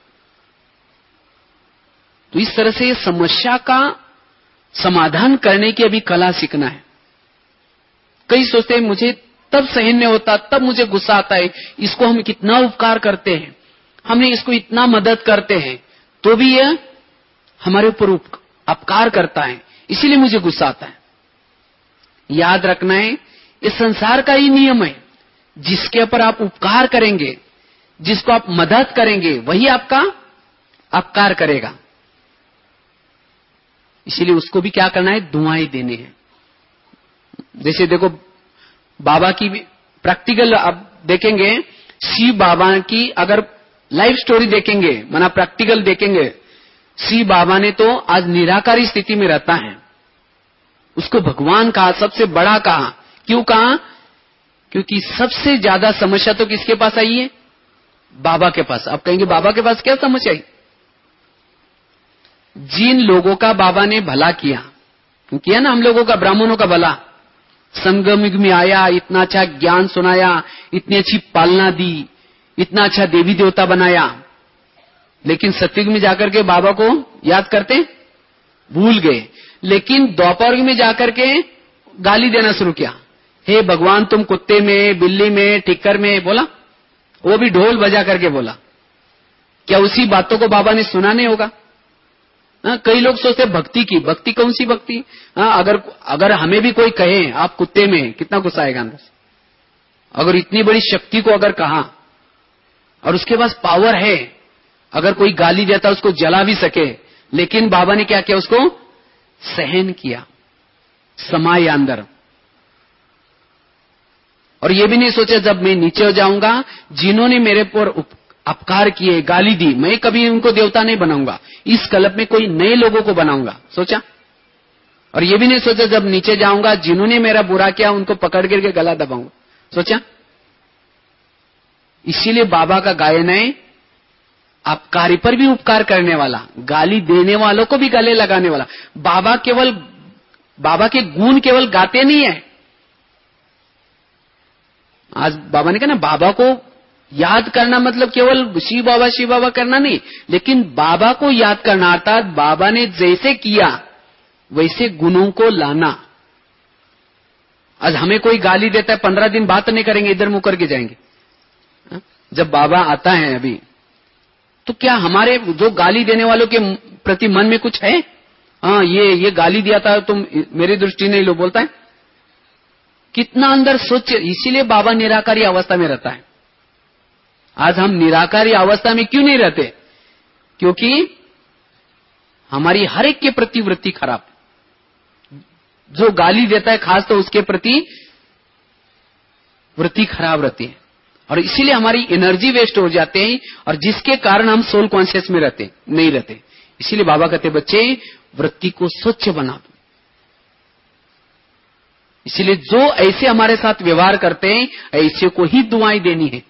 तो इस तरह से समस्या का समाधान करने की अभी कला सीखना है। कई सोचते हैं मुझे तब सहन नहीं होता, तब मुझे गुस्सा आता है, इसको हम कितना उपकार करते हैं, हमने इसको इतना मदद करते हैं, तो भी यह हमारे ऊपर अपकार करता है, इसीलिए मुझे गुस्सा आता है। याद रखना है, ये संसार का ही नियम है। जिसके ऊपर आप उपकार करेंगे, जिसको आप मदद करेंगे, वही आपका अपकार करेगा। इसीलिए उसको भी क्या करना है, दुआएं देनी है। जैसे देखो बाबा की प्रैक्टिकल अब देखेंगे, शिव बाबा की अगर लाइफ स्टोरी देखेंगे, माना प्रैक्टिकल देखेंगे, शिव बाबा ने तो आज निराकारी स्थिति में रहता है, उसको भगवान कहा, सबसे बड़ा कहा। क्यों कहा? क्योंकि सबसे ज्यादा समस्या तो किसके पास आई है? बाबा के पास। अब कहेंगे बाबा के पास क्या समस्या आई? जिन लोगों का बाबा ने भला किया, किया ना हम लोगों का, ब्राह्मणों का भला, संगम युग में आया, इतना अच्छा ज्ञान सुनाया, इतनी अच्छी पालना दी, इतना अच्छा देवी देवता बनाया, लेकिन सतयुग में जाकर के बाबा को याद करते भूल गए। लेकिन द्वापर में जाकर के गाली देना शुरू किया, हे भगवान तुम कुत्ते में, बिल्ली में, टिक्कर में, बोला, वो भी ढोल बजा करके बोला। क्या उसी बातों को बाबा ने सुना नहीं होगा? हाँ, कई लोग सोचते भक्ति की, भक्ति कौन सी भक्ति? हाँ, अगर अगर हमें भी कोई कहे आप कुत्ते में, कितना गुस्सा आएगा अंदर से। अगर इतनी बड़ी शक्ति को अगर कहा और उसके पास पावर है, अगर कोई गाली देता उसको जला भी सके, लेकिन बाबा ने क्या किया? उसको सहन किया, समाया अंदर। और ये भी नहीं सोचा जब मैं नीचे हो जाऊंगा, जिन्होंने मेरे पर अपकार किए, गाली दी, मैं कभी उनको देवता नहीं बनाऊंगा, इस कल्प में कोई नए लोगों को बनाऊंगा, सोचा। और ये भी नहीं सोचा जब नीचे जाऊंगा, जिन्होंने मेरा बुरा किया उनको पकड़ करके गला दबाऊंगा, सोचा। इसीलिए बाबा का गायन है, अपकारी पर भी उपकार करने वाला, गाली देने वालों को भी गले लगाने वाला। बाबा केवल बाबा के गुण केवल गाते नहीं है। आज बाबा ने कहा ना, बाबा को याद करना मतलब केवल शिव बाबा शिव बाबा करना नहीं, लेकिन बाबा को याद करना, अर्थात बाबा ने जैसे किया वैसे गुणों को लाना। आज हमें कोई गाली देता है, पंद्रह दिन बात नहीं करेंगे, इधर मुंह करके जाएंगे। जब बाबा आता है अभी, तो क्या हमारे जो गाली देने वालों के प्रति मन में कुछ है? हाँ, ये ये गाली दिया था तुम मेरी दृष्टि नहीं लो, बोलता है। कितना अंदर सोच। इसीलिए बाबा निराकारी अवस्था में रहता है। आज हम निराकारी अवस्था में क्यों नहीं रहते? क्योंकि हमारी हर एक के प्रति वृत्ति खराब। जो गाली देता है खास तो उसके प्रति वृत्ति खराब रहती है, और इसीलिए हमारी एनर्जी वेस्ट हो जाते हैं, और जिसके कारण हम सोल कॉन्शियस में रहते नहीं रहते। इसीलिए बाबा कहते बच्चे वृत्ति को स्वच्छ बना दो। इसीलिए जो ऐसे हमारे साथ व्यवहार करते हैं, ऐसे को ही दुआएं देनी है।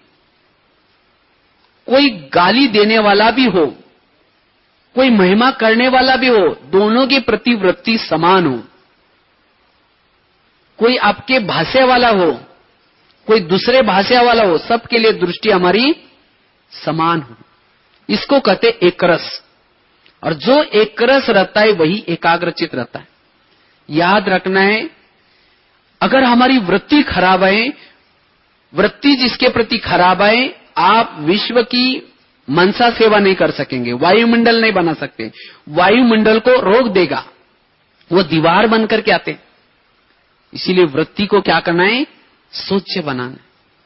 कोई गाली देने वाला भी हो, कोई महिमा करने वाला भी हो, दोनों की प्रति वृत्ति समान हो। कोई आपके भाष्य वाला हो, कोई दूसरे भाषा वाला हो, सबके लिए दृष्टि हमारी समान हो। इसको कहते एक रस। और जो एक रस रहता है वही एकाग्रचित रहता है। याद रखना है, अगर हमारी वृत्ति खराब है, वृत्ति जिसके प्रति खराब है, आप विश्व की मनसा सेवा नहीं कर सकेंगे, वायुमंडल नहीं बना सकते। वायुमंडल को रोक देगा, वो दीवार बन करके आते। इसीलिए वृत्ति को क्या करना है? स्वच्छ बनाना।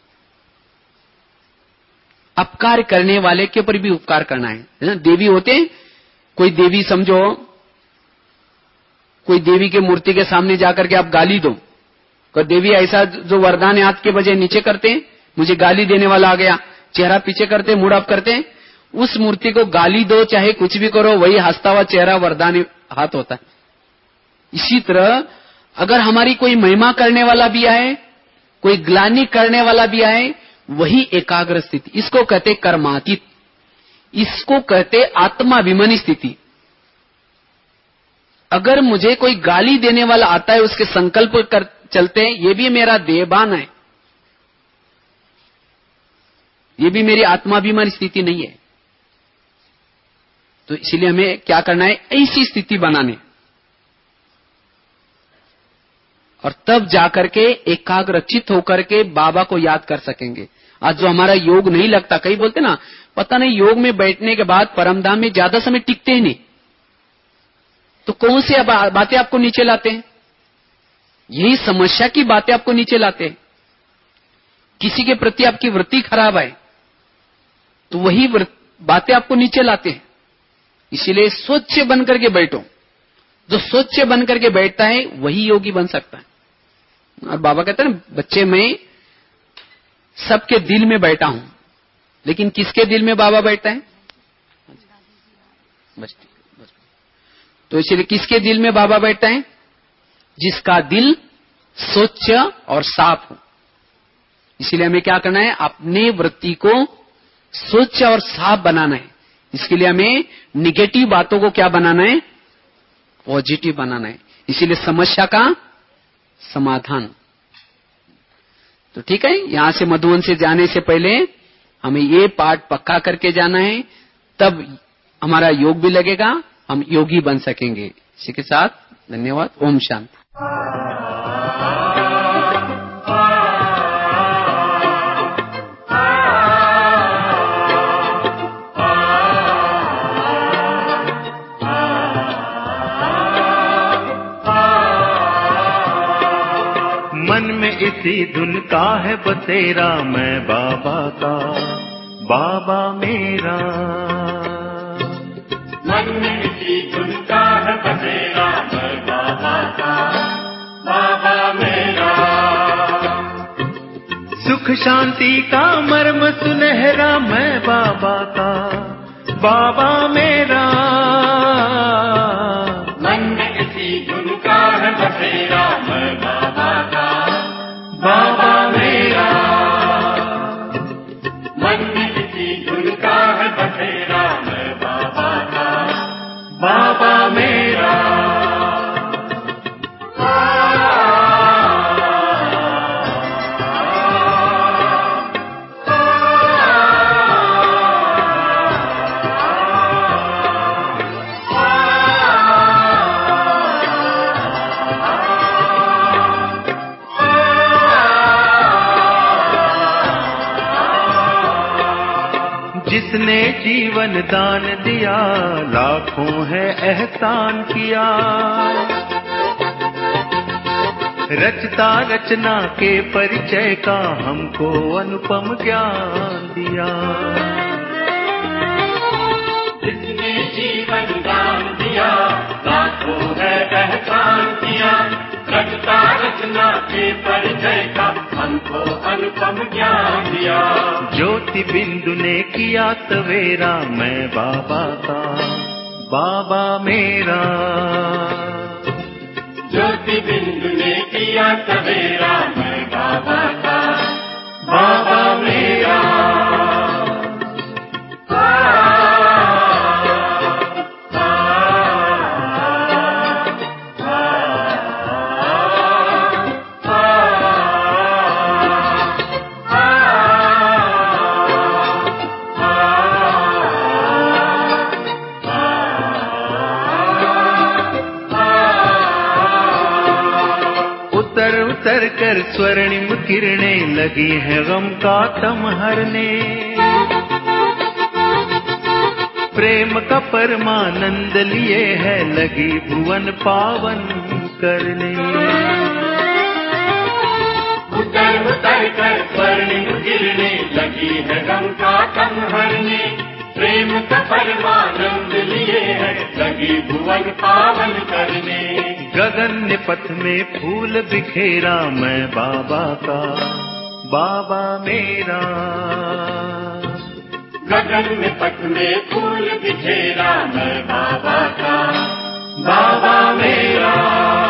अपकार करने वाले के ऊपर भी उपकार करना है, है ना? देवी होते हैं, कोई देवी समझो, कोई देवी के मूर्ति के सामने जाकर के आप गाली दो, कोई देवी ऐसा जो वरदान हाथ के बजाय नीचे करते हैं, मुझे गाली देने वाला आ गया, चेहरा पीछे करते, मूड अप करते हैं, उस मूर्ति को गाली दो, चाहे कुछ भी करो, वही हंसता हुआ चेहरा वरदान हाथ होता है। इसी तरह अगर हमारी कोई महिमा करने वाला भी आए, कोई ग्लानि करने वाला भी आए, वही एकाग्र स्थिति। इसको कहते कर्मातीत, इसको कहते आत्माभिमानी स्थिति। अगर मुझे कोई गाली देने वाला आता है, उसके संकल्प कर चलते हैं, ये भी मेरा देहभान है, ये भी मेरी आत्माभिमानी स्थिति नहीं है। तो इसलिए हमें क्या करना है? ऐसी स्थिति बनाने, और तब जाकर के एकाग्रचित होकर के बाबा को याद कर सकेंगे। आज जो हमारा योग नहीं लगता, कई बोलते ना, पता नहीं योग में बैठने के बाद परमधाम में ज्यादा समय टिकते ही नहीं, तो कौन सी बातें आपको नीचे लाते हैं? यही समस्या की बातें आपको नीचे लाते हैं। किसी के प्रति आपकी वृत्ति खराब है, तो वही बातें आपको नीचे लाते हैं। इसीलिए स्वच्छ बनकर के बैठो। जो स्वच्छ बनकर के बैठता है वही योगी बन सकता है। और बाबा कहते हैं ना, बच्चे मैं सबके दिल में बैठा हूं, लेकिन किसके दिल में बाबा बैठा है? बस, बस। तो इसलिए किसके दिल में बाबा बैठा है? जिसका दिल स्वच्छ और साफ हो। इसलिए हमें क्या करना है? अपने वृत्ति को स्वच्छ और साफ बनाना है। इसके लिए हमें निगेटिव बातों को क्या बनाना है? पॉजिटिव बनाना है। इसीलिए समस्या का समाधान। तो ठीक है, यहां से मधुवन से जाने से पहले हमें ये पाठ पक्का करके जाना है, तब हमारा योग भी लगेगा, हम योगी बन सकेंगे। इसी के साथ धन्यवाद। ओम शांति। मन में इसी धुन का है बसेरा, मैं बाबा का बाबा मेरा। मन में इसी धुन का है बसेरा, मैं बाबा का बाबा मेरा। सुख शांति का मर्म सुनहरा, मैं बाबा का बाबा मेरा। मन में इसी धुन का है बसेरा, मैं बाबा का बाबा मेरा। मन में किसी धुन का है बसेरा, मैं बाबा का बाबा मेरा। जिसने जीवन दान दिया, लाखों है एहसान किया। रचता रचना के परिचय का हमको अनुपम ज्ञान दिया। जिसने जीवन दान दिया, लाखों है एहसान किया। रचता रचना के परिचय का हमको अनुपम ज्ञान दिया। ज्योति बिंदु ने किया सवेरा, मैं बाबा का बाबा मेरा। ज्योति बिंदु ने किया सवेरा, मैं बाबा का बाबा मेरा। उतर कर स्वर्णिम किरणें लगी है गम का तम हरने। प्रेम का परमानंद लिए है लगी भुवन पावन करने। उतर उतर कर स्वर्णिम किरणें लगी है गम का तम हरने। प्रेम का परमानंद लिए है लगी भुवन पावन करने। गगन पथ में फूल बिखेरा, मैं बाबा का बाबा मेरा। गगन पथ में फूल बिखेरा, मैं बाबा का बाबा मेरा।